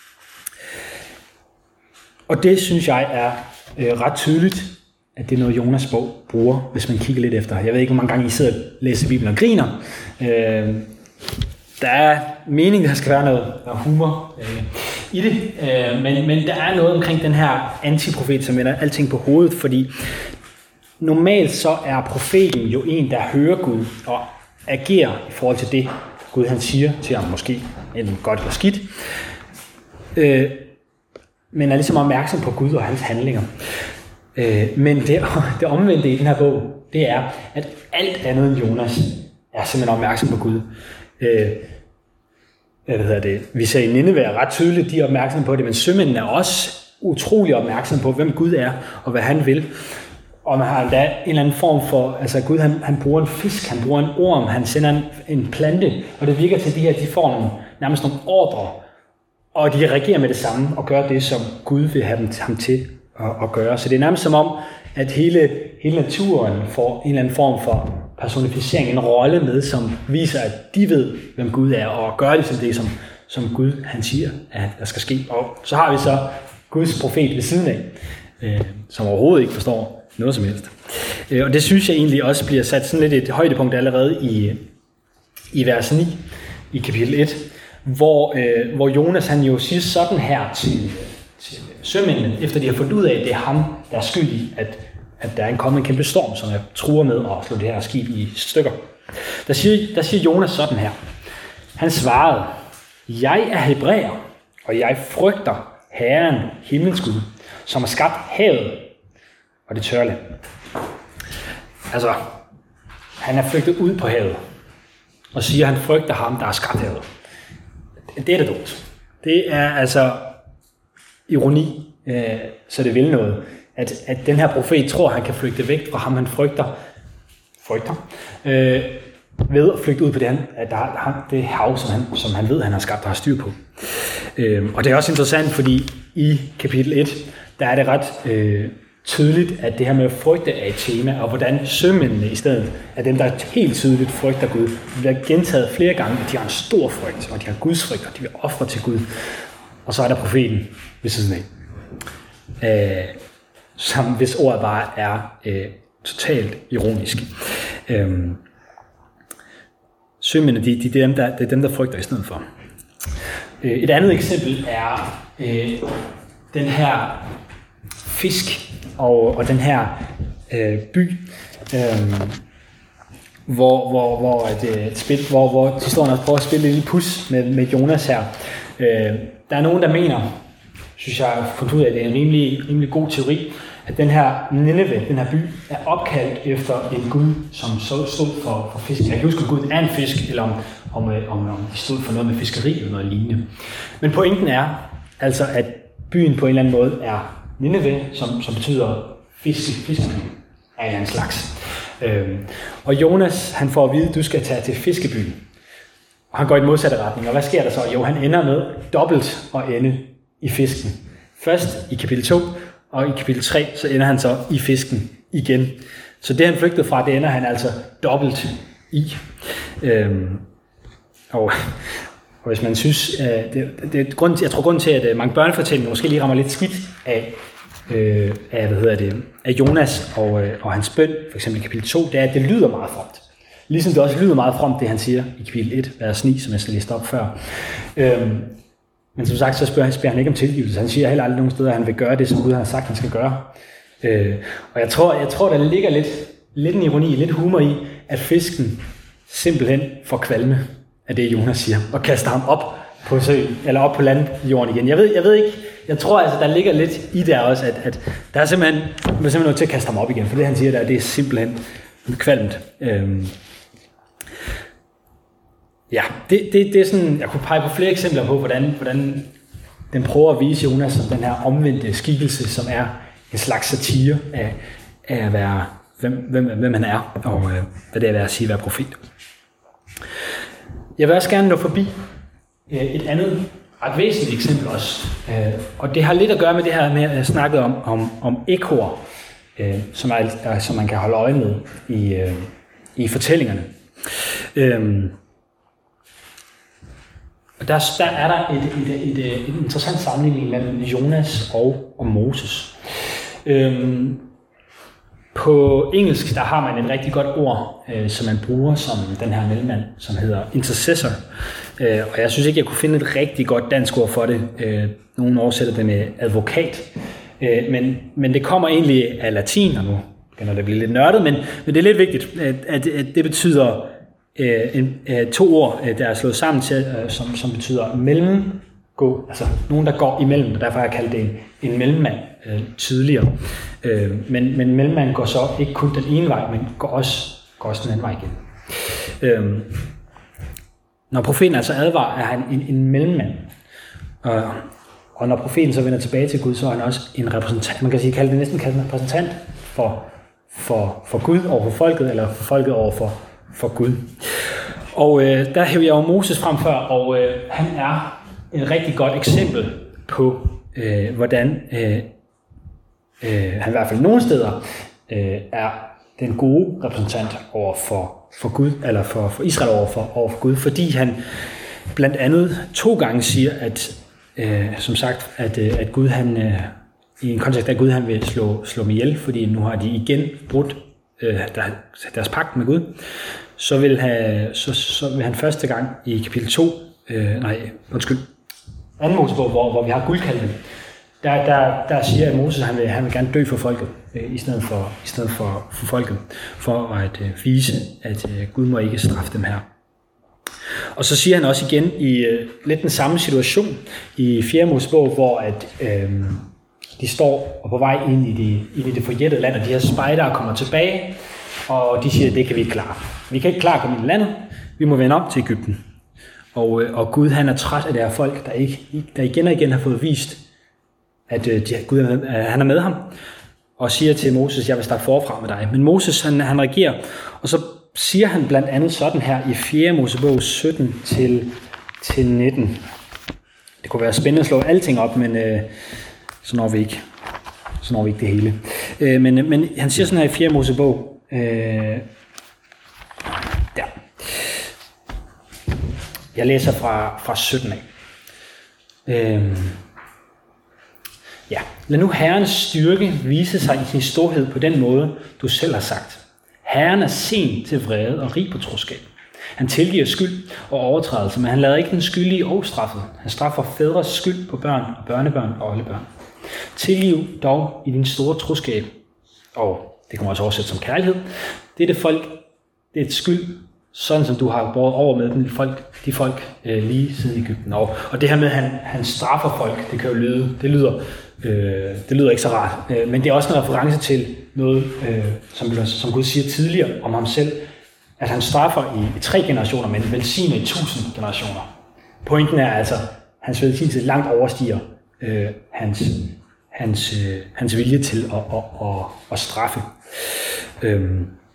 Og det synes jeg er øh, ret tydeligt, at det er noget Jonas bog bruger, hvis man kigger lidt efter. Jeg ved ikke, hvor mange gange I sidder og læser Bibelen og griner. Øh, der er meningen, der skal være noget, noget humor øh, i det, øh, men, men der er noget omkring den her antiprofet, som vender alting på hovedet, fordi normalt så er profeten jo en, der hører Gud og agerer i forhold til det, Gud han siger til ham, måske enten godt eller skidt. Øh, men er ligesom opmærksom på Gud og hans handlinger. Øh, men det, det omvendte i den her bog, det er, at alt andet end Jonas er simpelthen opmærksom på Gud. Øh, hvad hedder det? Vi ser i Nineve er ret tydeligt, de er opmærksomme på det, men sømændene er også utrolig opmærksom på, hvem Gud er og hvad han vil. Og man har endda en eller anden form for, altså Gud han, han bruger en fisk, han bruger en orm, han sender en, en plante, og det virker til de her, de får nogle, nærmest nogle ordre og de reagerer med det samme og gør det, som Gud vil have dem, ham til at, at gøre. Så det er nærmest som om, at hele, hele naturen får en eller anden form for personificering, en rolle med, som viser, at de ved, hvem Gud er, og gør det som det, som, som Gud han siger, at der skal ske. Og så har vi så Guds profet ved siden af, øh, som overhovedet ikke forstår noget som helst. Øh, og det synes jeg egentlig også bliver sat sådan lidt et højdepunkt allerede i, i vers ni, i kapitel et, hvor, øh, hvor Jonas han jo siger sådan her til, til sømændene, efter de har fundet ud af, at det er ham, der er skyld i, at, at der er en kommet en kæmpe storm, som er truer med at slå det her skib i stykker. Der siger, der siger Jonas sådan her. Han svarede, jeg er hebræer, og jeg frygter Herren, himlens Gud, som har skabt havet og det tørre land. Altså, han er flygtet ud på havet, og siger, at han frygter ham, der har skabt havet. Det er det dumt. Det er altså ironi, øh, så det vil noget, at, at den her profet tror, at han kan flygte væk fra ham, han frygter, frygter øh, ved at flygte ud på det, han, at der er det hav, som han, som han ved, han har skabt og har styr på. Øh, og det er også interessant, fordi i kapitel et, der er det ret øh, tydeligt, at det her med at frygte er et tema, og hvordan sømændene i stedet er dem, der helt tydeligt frygter Gud. Det bliver gentaget flere gange, at de har en stor frygt, og de har Guds frygt, og de vil ofre til Gud. Og så er der profeten ved siden af, øh, som hvis ordet bare er øh, totalt ironisk. Øh, sømændene, de, de, det, er dem, der, det er dem, der frygter i stedet for. Øh, et andet eksempel er øh, den her fisk og, og den her øh, by, øh, hvor, hvor, hvor, at, spil, hvor, hvor historien også prøver at spille en lille pus med, med Jonas her. Øh, der er nogen, der mener, synes jeg har fundet ud af, at det er en rimelig, rimelig god teori, at den her Nineve, den her by, er opkaldt efter en gud, som stod for, for fisk. Jeg kan huske, at Gud er en fisk, eller om, om, om, om de stod for noget med fiskeri eller noget lignende. Men pointen er altså, at byen på en eller anden måde er Nineve, som, som betyder fiske, fiskeby af en slags. Øhm, og Jonas, han får at vide, at du skal tage til fiskebyen. Og han går i den modsatte retning. Og hvad sker der så? Jo, han ender med dobbelt at ende i fisken. Først i kapitel to, og i kapitel tre, så ender han så i fisken igen. Så det, han flygtede fra, det ender han altså dobbelt i. Øhm, og, og hvis man synes, øh, det, det, grund, jeg tror grunden til, at mange børnefortællinger måske lige rammer lidt skidt af, øh, af, hvad hedder det, af Jonas og, øh, og hans bøn, for eksempel i kapitel to, det er, at det lyder meget fromt. Ligesom det også lyder meget fromt, det han siger i kapitel et, vers ni, som jeg skal læse op før. Øhm, men som sagt, så spørger han, spørger han ikke om tilgivelse. Han siger heller aldrig nogen steder, at han vil gøre det, som Gud har sagt, han skal gøre. Øh, og jeg tror, jeg tror, der ligger lidt, lidt en ironi, lidt humor i, at fisken simpelthen får kvalme af det, Jonas siger, og kaster ham op på søen, eller op på landjorden igen. Jeg ved, jeg ved ikke, jeg tror altså, der ligger lidt i det også, at, at der er simpelthen, man er simpelthen nødt til at kaste ham op igen, for det han siger der, det er simpelthen kvalmt. Øhm. Ja, det, det, det er sådan, jeg kunne pege på flere eksempler på, hvordan, hvordan den prøver at vise Jonas som den her omvendte skikkelse, som er en slags satire af, af at være, hvem, hvem, hvem han er, og øh, hvad det er at sige at være profet. Jeg vil også gerne nå forbi øh, et andet ret væsentligt eksempel også, øh, og det har lidt at gøre med det her med, at jeg snakkede om, om, om ekkoer, øh, som, er, som man kan holde øje med i, øh, i fortællingerne. Øh, og der, der er der et, et, et, et, et interessant sammenligning mellem Jonas og, og Moses. Øh, På engelsk, der har man et rigtig godt ord, øh, som man bruger som den her mellemmand, som hedder intercessor. Øh, og jeg synes ikke, jeg kunne finde et rigtig godt dansk ord for det. Øh, nogle oversætter det med advokat. Øh, men, men det kommer egentlig af latin, og nu kan det blive lidt nørdet, men, men det er lidt vigtigt, at, at, at det betyder øh, en, øh, to ord, øh, der er slået sammen til, øh, som, som betyder mellemgå, altså nogen, der går imellem, og derfor har jeg kaldt det en, en mellemmand øh, tidligere. Øh, men, men mellemmanden går så ikke kun den ene vej, men går også, går også den anden vej igen. Øh, når profeten altså advarer, er han en, en mellemmand. Øh, og når profeten så vender tilbage til Gud, så er han også en repræsentant, man kan sige, kalde det næsten kalde en repræsentant for, for, for Gud over for folket, eller for folket over for, for Gud. Og øh, der hæver jeg jo Moses frem før, og øh, han er et rigtig godt eksempel på, øh, hvordan øh, øh, han i hvert fald nogle steder øh, er den gode repræsentant over for, for Gud, eller for, for Israel over for, over for Gud, fordi han blandt andet to gange siger, at øh, som sagt, at, øh, at Gud han, øh, i en kontekst af Gud han vil slå, slå dem ihjel, fordi nu har de igen brudt øh, der, deres pagt med Gud. Så vil, have, så, så vil han første gang i kapitel to, øh, nej, undskyld, anden Mosebog, hvor, hvor vi har guldkalven, der, der, der siger at Moses, at han vil, han vil gerne dø for folket, øh, i stedet, for, i stedet for, for folket, for at øh, vise, at øh, Gud må ikke straffe dem her. Og så siger han også igen i øh, lidt den samme situation i fjerde Mosebog, hvor at, øh, de står og på vej ind i det, ind i det forjættede land, og de her spejdere kommer tilbage, og de siger, at det kan vi ikke klare. Vi kan ikke klare at komme ind i landet, vi må vende om til Egypten. Og, og Gud han er træt af det her folk, der, ikke, der igen og igen har fået vist, at de, Gud han er med ham, og siger til Moses, jeg vil starte forfra med dig. Men Moses han, han reagerer, og så siger han blandt andet sådan her i fjerde Mosebog sytten til nitten. Det kunne være spændende at slå alting op, men øh, så når vi ikke, så når vi ikke det hele. Øh, men, men han siger sådan her i fjerde Mosebog, øh, der. Jeg læser fra, fra sytten af. Øh, ja. Lad nu Herrens styrke vise sig i sin storhed på den måde, du selv har sagt. Herren er sen til vrede og rig på troskab. Han tilgiver skyld og overtrædelse, men han lader ikke den skyldige overstraffet. Han straffer fædres skyld på børn og børnebørn og oldebørn. Tilgiv dog i din store troskab, og det kan man også oversætte som kærlighed. Det er det folk, det er et skyld, sådan som du har båret over med de folk, de folk øh, lige siden Egypten. Og, og det her med, at han, han straffer folk, det kan jo lyde, det lyder, øh, det lyder ikke så rart. Øh, men det er også en reference til noget, øh, som, som Gud siger tidligere om ham selv, at han straffer i, i tre generationer, men velsigner i tusind generationer. Pointen er altså, hans velsignelse langt overstiger øh, hans, hans, øh, hans vilje til at, at, at, at straffe. Øh,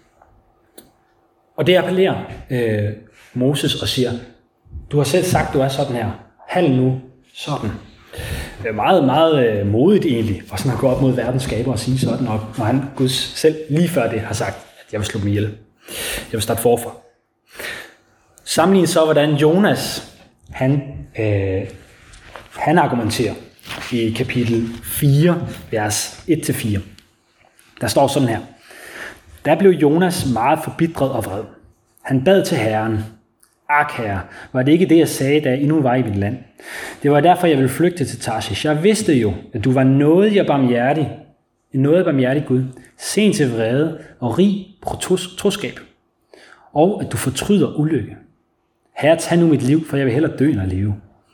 Og det appellerer øh, Moses og siger, du har selv sagt, du er sådan her. Handl nu sådan. Det er meget, meget øh, modigt egentlig, og sådan at gå op mod verdens skaber og sige sådan, når, når han Gud selv lige før det har sagt, at jeg vil slå dem ihjel. Jeg vil starte forfra. Sammenlign så, hvordan Jonas, han, øh, han argumenterer i kapitel fire, vers et til fire. Der står sådan her. Der blev Jonas meget forbitret og vred. Han bad til Herren. Ak, Herre, var det ikke det, jeg sagde, da I endnu var i mit land? Det var derfor, jeg ville flygte til Tarshish. Jeg vidste jo, at du var nådig og barmhjertig, en nådig barmhjertig Gud, sen til vrede og rig på troskab, og at du fortryder ulykke. Herre, tag nu mit liv, for jeg vil hellere dø end at leve.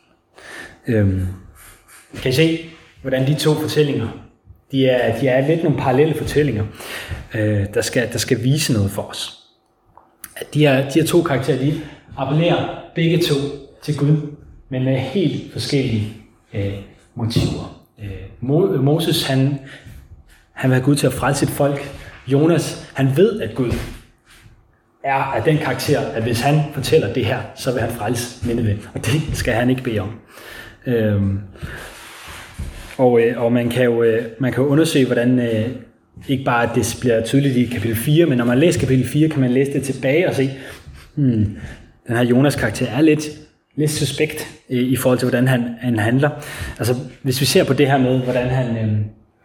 Øhm. Kan I se, hvordan de to fortællinger, De er, de er lidt nogle parallelle fortællinger, øh, der, skal, der skal vise noget for os. At de, her, de her to karakterer, de appellerer begge to til Gud, men med helt forskellige øh, motiver. Øh, Moses, han, han vil have Gud til at frelse sit folk. Jonas, han ved, at Gud er af den karakter, at hvis han fortæller det her, så vil han frelse Nineve. Og det skal han ikke bede om. Øh, Og, øh, og man kan jo øh, man kan jo undersøge, hvordan øh, ikke bare at det bliver tydeligt i kapitel fire, men når man læser kapitel fire, kan man læse det tilbage og se, hmm, den her Jonas karakter er lidt, lidt suspekt øh, i forhold til, hvordan han, han handler. Altså, hvis vi ser på det her med, hvordan han, øh,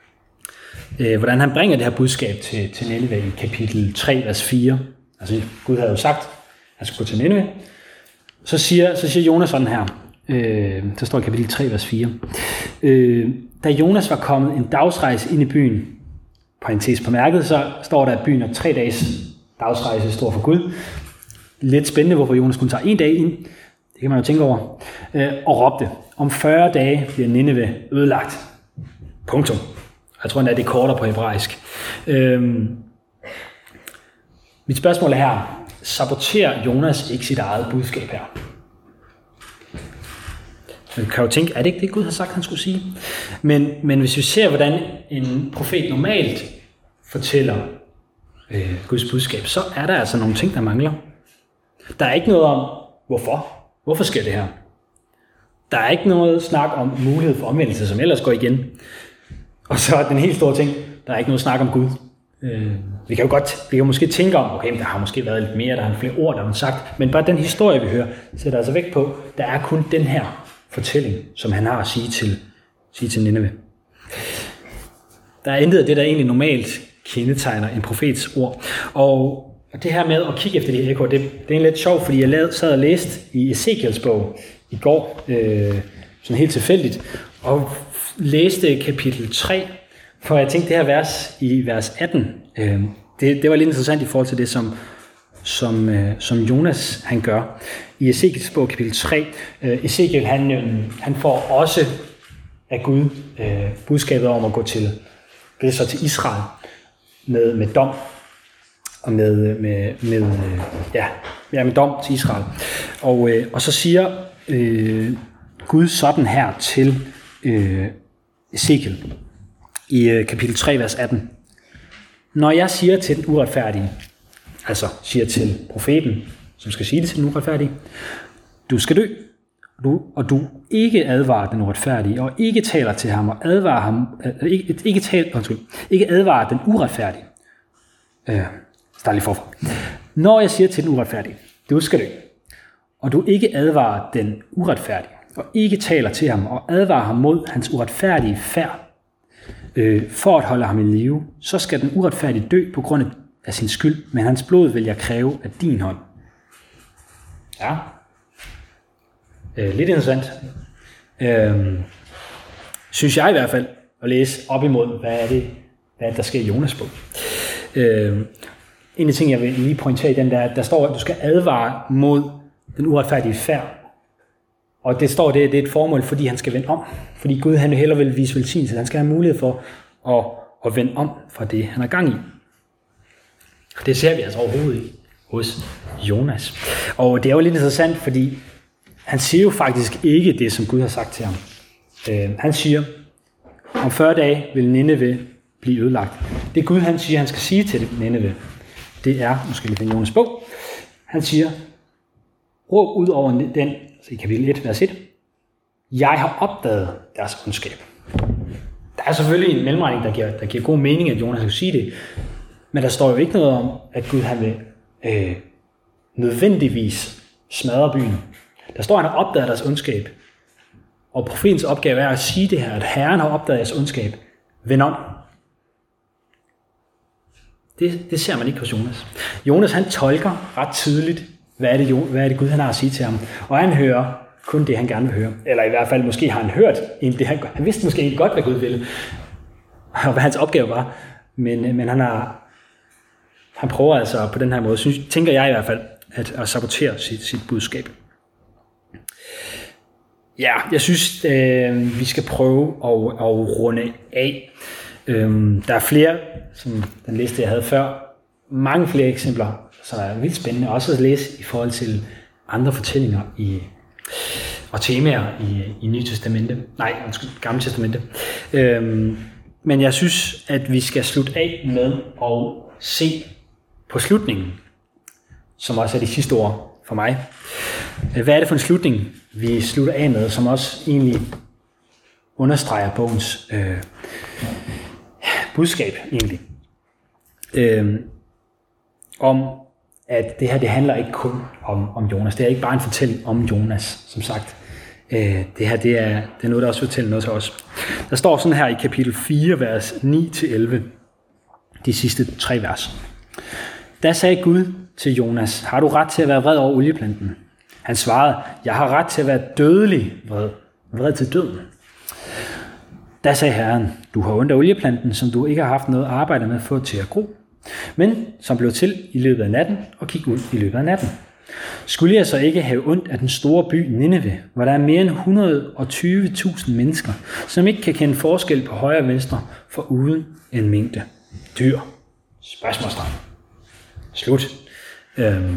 øh, hvordan han bringer det her budskab til, til Nineve i kapitel tre, vers fire. Altså, Gud havde jo sagt, at han skulle gå til Nineve. Så siger, så siger Jonas sådan her. Øh, der står i kapitel tre, vers fire. Øh, da Jonas var kommet en dagsrejse ind i byen, parentes på mærket, så står der, at byen er tre dages dagsrejse stor for Gud. Lidt spændende, hvorfor Jonas kun tager en dag ind. Det kan man jo tænke over. Øh, og råbte, om fyrre dage bliver Nineve ødelagt. Punktum. Jeg tror endda, det er kortere på hebraisk. Øh, mit spørgsmål er her. Saboterer Jonas ikke sit eget budskab her? Man kan jo tænke, er det ikke det, Gud har sagt, han skulle sige? Men, men hvis vi ser, hvordan en profet normalt fortæller øh, Guds budskab, så er der altså nogle ting, der mangler. Der er ikke noget om, hvorfor. Hvorfor sker det her? Der er ikke noget snak om mulighed for omvendelse, som ellers går igen. Og så er den helt store ting, der er ikke noget snak om Gud. Øh, vi kan jo godt, vi kan måske tænke om, okay, der har måske været lidt mere, der har flere ord, der har sagt, men bare den historie, vi hører, sætter altså vægt på, der er kun den her fortælling, som han har at sige til, sige til Nineve. Der er intet af det, der egentlig normalt kendetegner en profets ord. Og det her med at kigge efter det ekko, det, det er lidt sjovt, fordi jeg lavede, sad og læste i Ezekiels bog i går, øh, sådan helt tilfældigt, og læste kapitel tre, for jeg tænkte det her vers i vers atten, øh, det, det var lidt interessant i forhold til det, som, som, øh, som Jonas han gør. I Ezekiels bog kapitel tre, øh, Ezekiel han, øh, han får også af Gud øh, budskabet om at gå til, det er så til Israel, med, med dom, og med, med, med, øh, ja, ja, med dom til Israel. Og, øh, og så siger øh, Gud sådan her til øh, Ezekiel i øh, kapitel tre, vers atten. Når jeg siger til den uretfærdige, altså siger til profeten, som skal sige det til den uretfærdige, du skal dø, du, og du ikke advarer den uretfærdige, og ikke taler til ham, og advarer ham, øh, ikke, ikke, tal, undskyld, ikke advarer den uretfærdige. Øh, start lige forfra. Når jeg siger til den uretfærdige, du skal dø, og du ikke advarer den uretfærdige, og ikke taler til ham, og advarer ham mod hans uretfærdige færd, øh, for at holde ham i live, så skal den uretfærdige dø på grund af sin skyld, men hans blod vil jeg kræve af din hånd. Ja. Øh, lidt interessant. Øh, synes jeg i hvert fald, at læse op imod, hvad er det, hvad er det der sker i Jonas bog. Øh, en af de ting, jeg vil lige pointere i den der, der står, at du skal advare mod den uretfærdige færd. Og det står, det, det er et formål, fordi han skal vende om. Fordi Gud han hellere vil vise velsignelse. Han skal have mulighed for at, at vende om fra det, han er gang i. Og det ser vi altså overhovedet ikke hos Jonas. Og det er jo lidt interessant, fordi han siger jo faktisk ikke det, som Gud har sagt til ham. Øh, han siger, om fyrre dage vil Nineve blive ødelagt. Det Gud han siger, han skal sige til Nineve, det er, måske lige finde Jonas bog, han siger, råb ud over den, altså i kapitel et, vers et, jeg har opdaget deres ondskab. Der er selvfølgelig en mellemregning, der giver, der giver god mening, at Jonas skal sige det, men der står jo ikke noget om, at Gud han vil øh, nødvendigvis smadre byen. Der står, at han har opdaget deres ondskab. Og profetens opgave er at sige det her, at Herren har opdaget deres ondskab. Vend om. Det, det ser man ikke hos Jonas. Jonas han tolker ret tydeligt, hvad er, det, hvad er det Gud han har at sige til ham. Og han hører kun det, han gerne vil høre. Eller i hvert fald, måske har han hørt det, han, han vidste måske ikke godt, hvad Gud ville. Og hvad hans opgave var. Men, men han, har, han prøver altså på den her måde, synes, tænker jeg i hvert fald, at, at sabotere sit, sit budskab. Ja, jeg synes, øh, vi skal prøve at, at runde af. Øh, der er flere, som den liste, jeg havde før, mange flere eksempler, som er vildt spændende, også at læse i forhold til andre fortællinger i, og temaer i, i Nye Testamente. Nej, undskyld, Gamle Testamente. Øh, men jeg synes, at vi skal slutte af med at se på slutningen, som også er de sidste ord for mig. Hvad er det for en slutning, vi slutter af med, som også egentlig understreger bogens øh, budskab egentlig. Øh, om at det her, det handler ikke kun om, om Jonas. Det er ikke bare en fortælling om Jonas, som sagt. Øh, det her, det er, det er noget, der også fortæller noget til os. Der står sådan her i kapitel fire, vers ni til elleve, de sidste tre vers. Da sagde Gud til Jonas, har du ret til at være vred over olieplanten? Han svarede, jeg har ret til at være dødelig vred, vred til døden. Da sagde Herren, du har ondt af olieplanten, som du ikke har haft noget arbejde med at få til at gro, men som blev til i løbet af natten og gik ud i løbet af natten. Skulle jeg så ikke have ondt af den store by Nineve, hvor der er mere end et hundrede og tyve tusind mennesker, som ikke kan kende forskel på højre og venstre, for uden en mængde dyr? Spørgsmålstegn. Slut. Øhm.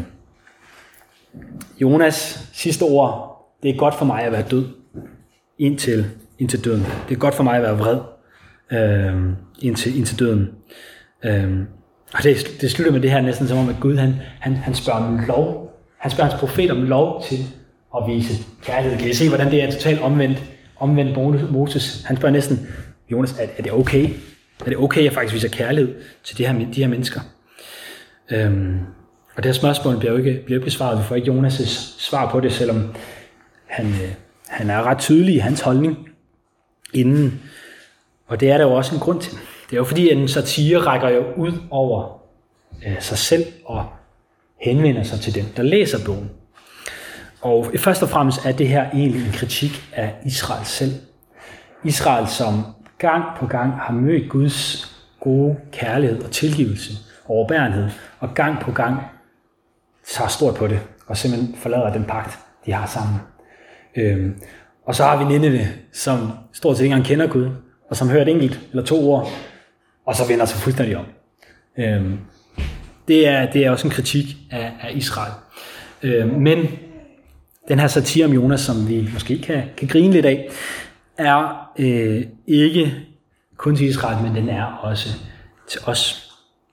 Jonas sidste ord, det er godt for mig at være død indtil, indtil døden. Det er godt for mig at være vred øhm, indtil, indtil døden. Øhm. Og det, det slutter med det her næsten som om, at Gud han, han, han spørger om lov. Han spørger hans profet om lov til at vise kærlighed. Kan I se, hvordan det er totalt omvendt, omvendt Moses? Han spørger næsten, Jonas, er, er det okay? Er det okay, at jeg faktisk viser kærlighed til de her, de her mennesker? Øhm, og det her spørgsmål bliver jo ikke, bliver ikke besvaret. Vi får ikke Jonas' svar på det, selvom han, øh, han er ret tydelig i hans holdning inden. Og det er der jo også en grund til. Det er jo fordi, at en satire rækker jo ud over øh, sig selv og henvender sig til dem, der læser bogen. Og først og fremmest er det her egentlig en kritik af Israel selv. Israel, som gang på gang har mødt Guds gode kærlighed og tilgivelse og overbærenhed, og gang på gang tager stort på det, og simpelthen forlader den pagt, de har sammen. Øhm, og så har vi Nineve, som stort set ikke engang kender Gud, og som hører et enkelt eller to ord, og så vender sig fuldstændig om. Øhm, det, er, det er også en kritik af, af Israel. Øhm, men den her satire om Jonas, som vi måske kan, kan grine lidt af, er øh, ikke kun til Israel, men den er også til os.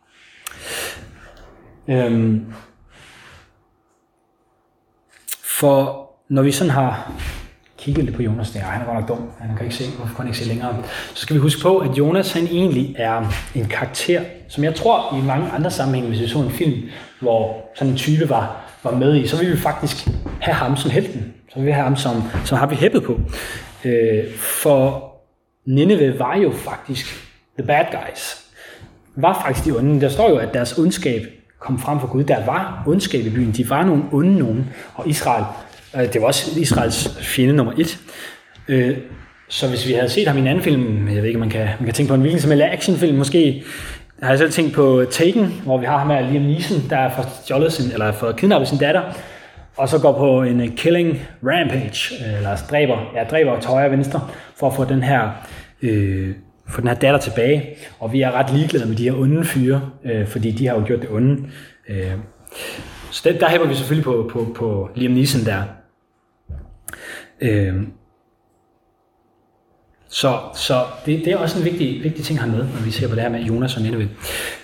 Øhm, for når vi sådan har kigget lidt på Jonas, der, han er godt nok dum, han kan ikke se, hvorfor kan han ikke se længere, så skal vi huske på, at Jonas han egentlig er en karakter, som jeg tror i mange andre sammenhænge, hvis vi så en film, hvor sådan en type var, var med i, så vil vi faktisk have ham som helten, så vil vi have ham som, som har vi hæppet på. Øh, for Nineve var jo faktisk the bad guys, var faktisk de onde. Der står jo, at deres ondskab kom frem for Gud. Der var ondskab i byen, de var nogle onde nogen, og Israel, øh, det var også Israels fjende nummer et. Øh, så hvis vi havde set ham i en anden film, jeg ved ikke, man kan, man kan tænke på en hvilken som helst actionfilm, måske har jeg selv tænkt på Taken, hvor vi har ham her Liam Neeson, der har fået stjålet sin, eller fået kidnappet sin datter, og så går på en killing rampage, eller dræber, ja, dræber til højre og venstre, for at få den her, øh, få den her datter tilbage. Og vi er ret ligeglade med de her onde fyre, øh, fordi de har jo gjort det onde. Øh, så der, der hæber vi selvfølgelig på, på, på Liam Neeson der. Øh, så så det, det er også en vigtig, vigtig ting at have med, når vi ser på det her med Jonas og Nineve.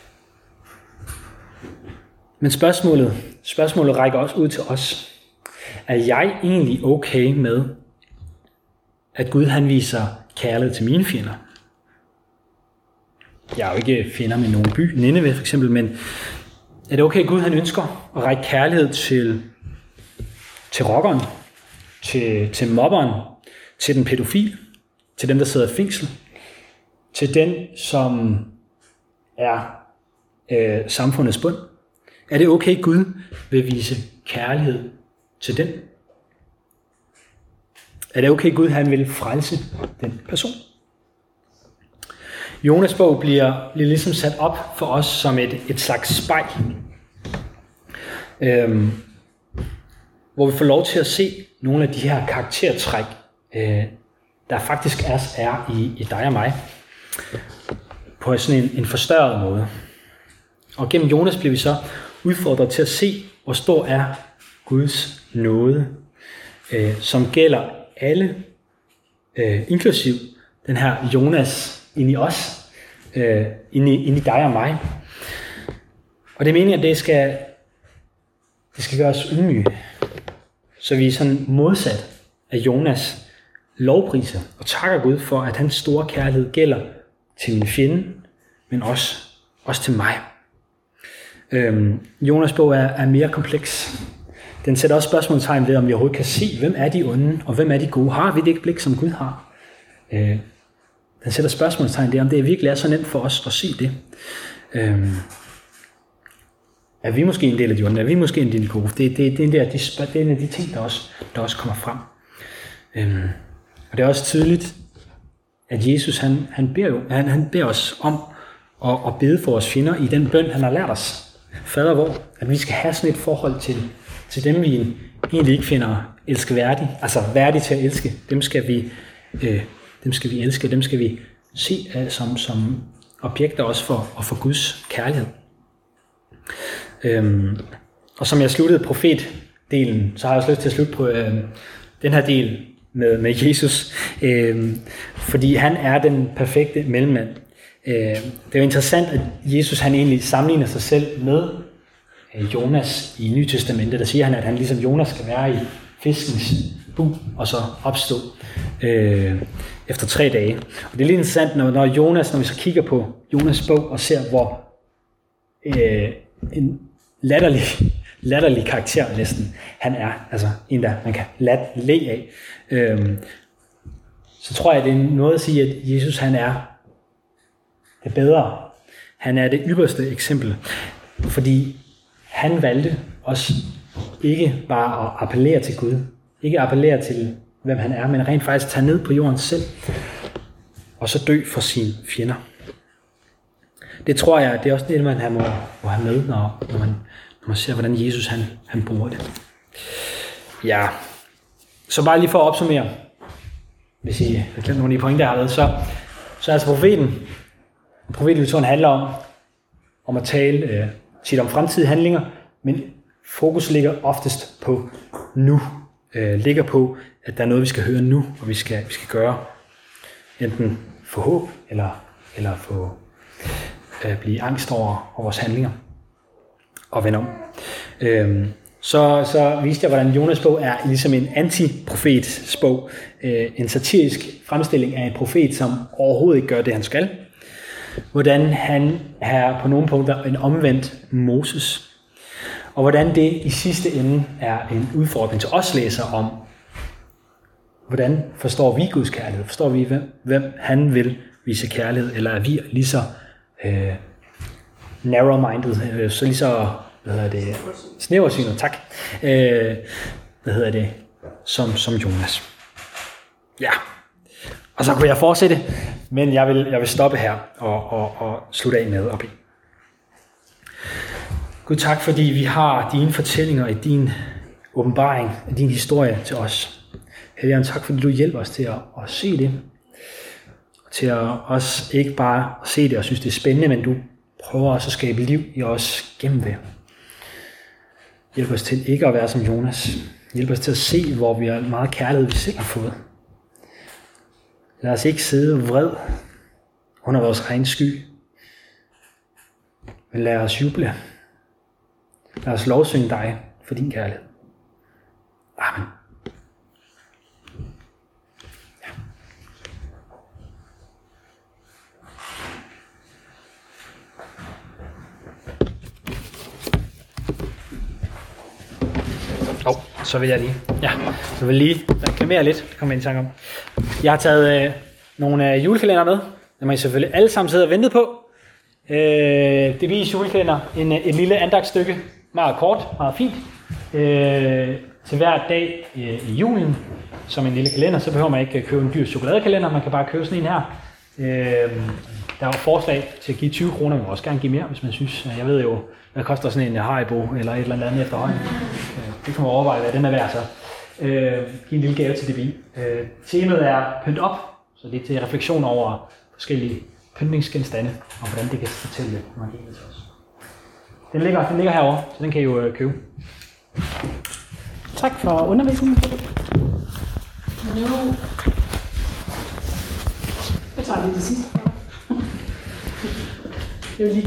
Men spørgsmålet, spørgsmålet rækker også ud til os. Er jeg egentlig okay med, at Gud han viser kærlighed til mine fjender? Jeg er jo ikke fjender med nogen by, Nineve for eksempel, men er det okay, at Gud han ønsker at række kærlighed til, til rockeren, til, til mobberen, til den pædofil, til dem, der sidder i fængsel, til den, som er øh, samfundets bund? Er det okay, Gud vil vise kærlighed til den? Er det okay, Gud han vil frelse den person? Jonas bog bliver, bliver ligesom sat op for os som et, et slags spejl, øhm, hvor vi får lov til at se nogle af de her karaktertræk, øh, der faktisk er, er i, i dig og mig, på sådan en, en forstørret måde. Og gennem Jonas bliver vi så udfordret til at se, hvor stor er Guds nåde, øh, som gælder alle, øh, inklusiv den her Jonas ind i os, øh, ind, i, ind i dig og mig. Og det mener jeg, at det skal, det skal gøre os ydmyge, så vi er sådan modsat af Jonas lovpriser og takker Gud for, at hans store kærlighed gælder til min fjende, men også, også til mig. Øhm, Jonas bog er, er mere kompleks. Den sætter også spørgsmålstegn ved, om vi overhovedet kan se, hvem er de onde, og hvem er de gode. Har vi det ikke blik, som Gud har? Øh, den sætter spørgsmålstegn ved, om det virkelig er så nemt for os at se det. Øh, er vi måske en del af de onde? Er vi måske en del af de gode? Det, det, det, er, der, de, det er en af de ting, der også, der også kommer frem. Øh, og det er også tydeligt, at Jesus han, han, beder, jo, han, han beder os om at, at bede for vores fjender i den bøn, han har lært os. Fader vor, at vi skal have sådan et forhold til, til dem, vi egentlig ikke finder elskeværdige, altså værdige til at elske. Dem skal vi, øh, dem skal vi elske, dem skal vi se øh, som, som objekter også for, og for Guds kærlighed. Øhm, og som jeg sluttede profetdelen, så har jeg også lyst til at slutte på øh, den her del med, med Jesus, øh, fordi han er den perfekte mellemmand. Øh, det er jo interessant, at Jesus han egentlig sammenligner sig selv med øh, Jonas i Nye Testamentet. Der siger han, at han ligesom Jonas skal være i fiskens bu, og så opstå øh, efter tre dage. Og det er lidt interessant, når, når Jonas, når vi så kigger på Jonas' bog og ser, hvor øh, en latterlig, latterlig karakter næsten han er, altså en, der man kan lat, le af, øh, så tror jeg, det er noget at sige, at Jesus han er det bedre. Han er det ypperste eksempel, fordi han valgte os ikke bare at appellere til Gud, ikke appellere til, hvem han er, men rent faktisk tage ned på jorden selv, og så dø for sine fjender. Det tror jeg, det er også det, man må, må have med, når, når, man, når man ser, hvordan Jesus han, han bruger det. Ja, så bare lige for at opsummere, hvis I har glemt nogle af de pointer, jeg har lavet, så, så altså profeten, profetlitteraturen handler om, om at tale øh, tit om fremtidige handlinger, men fokus ligger oftest på nu. Øh, ligger på, at der er noget, vi skal høre nu, og vi skal, vi skal gøre. Enten få håb, eller, eller få øh, blive angst over, over vores handlinger, og vende om. Øh, så, så viste jeg, hvordan Jonas' bog er ligesom en antiprofets bog. Øh, en satirisk fremstilling af en profet, som overhovedet ikke gør det, han skal. Hvordan han er på nogle punkter en omvendt Moses. Og hvordan det i sidste ende er en udfordring til os læsere om, hvordan forstår vi Guds kærlighed? Forstår vi, hvem, hvem han vil vise kærlighed? Eller er vi lige så øh, narrow-minded, øh, så lige så, hvad hedder det, snæversynet, tak, øh, hvad hedder det, som, som Jonas. Ja, og så kunne jeg fortsætte, men jeg vil, jeg vil stoppe her og, og, og slutte af med at bede. Gud, tak, fordi vi har dine fortællinger i din åbenbaring, i din historie til os. Helligånd, tak, fordi du hjælper os til at, at se det. Til at os ikke bare se det og synes, det er spændende, men du prøver også at skabe liv i os gennem det. Hjælp os til ikke at være som Jonas. Hjælp os til at se, hvor vi har meget kærlighed, vi selv har fået. Lad os ikke sidde vred under vores egen sky, men lad os juble. Lad os lovsynge dig for din kærlighed. Amen. Ja. Oh, så vil jeg lige. Ja, så vil jeg lige reklamere lidt. Det kommer jeg i tanke om. Jeg har taget øh, nogle øh, julekalender med. Dem har I selvfølgelig alle sammen siddet og ventet på. Øh, det viser julekalender. En, et lille andagtstykke. Meget kort, meget fint. Øh, til hver dag øh, i julen, som en lille kalender, så behøver man ikke købe en dyr chokoladekalender. Man kan bare købe sådan en her. Øh, der er jo forslag til at give tyve kroner. Man må også gerne give mere, hvis man synes. Jeg ved jo, hvad koster sådan en Haribo eller et eller andet efterhånden. Øh, det kan man overveje, hvad den er værd så. Øh, give en lille gave til D B I. Øh, temaet er pynt op, så det er til refleksion over forskellige pyntningsgenstande, og hvordan det kan fortælle evangeliet til os. Den ligger, den ligger herovre, så den kan I jo øh, købe. Tak for undervisningen. Nu. Jeg tager lige det sidste. Det er jo lige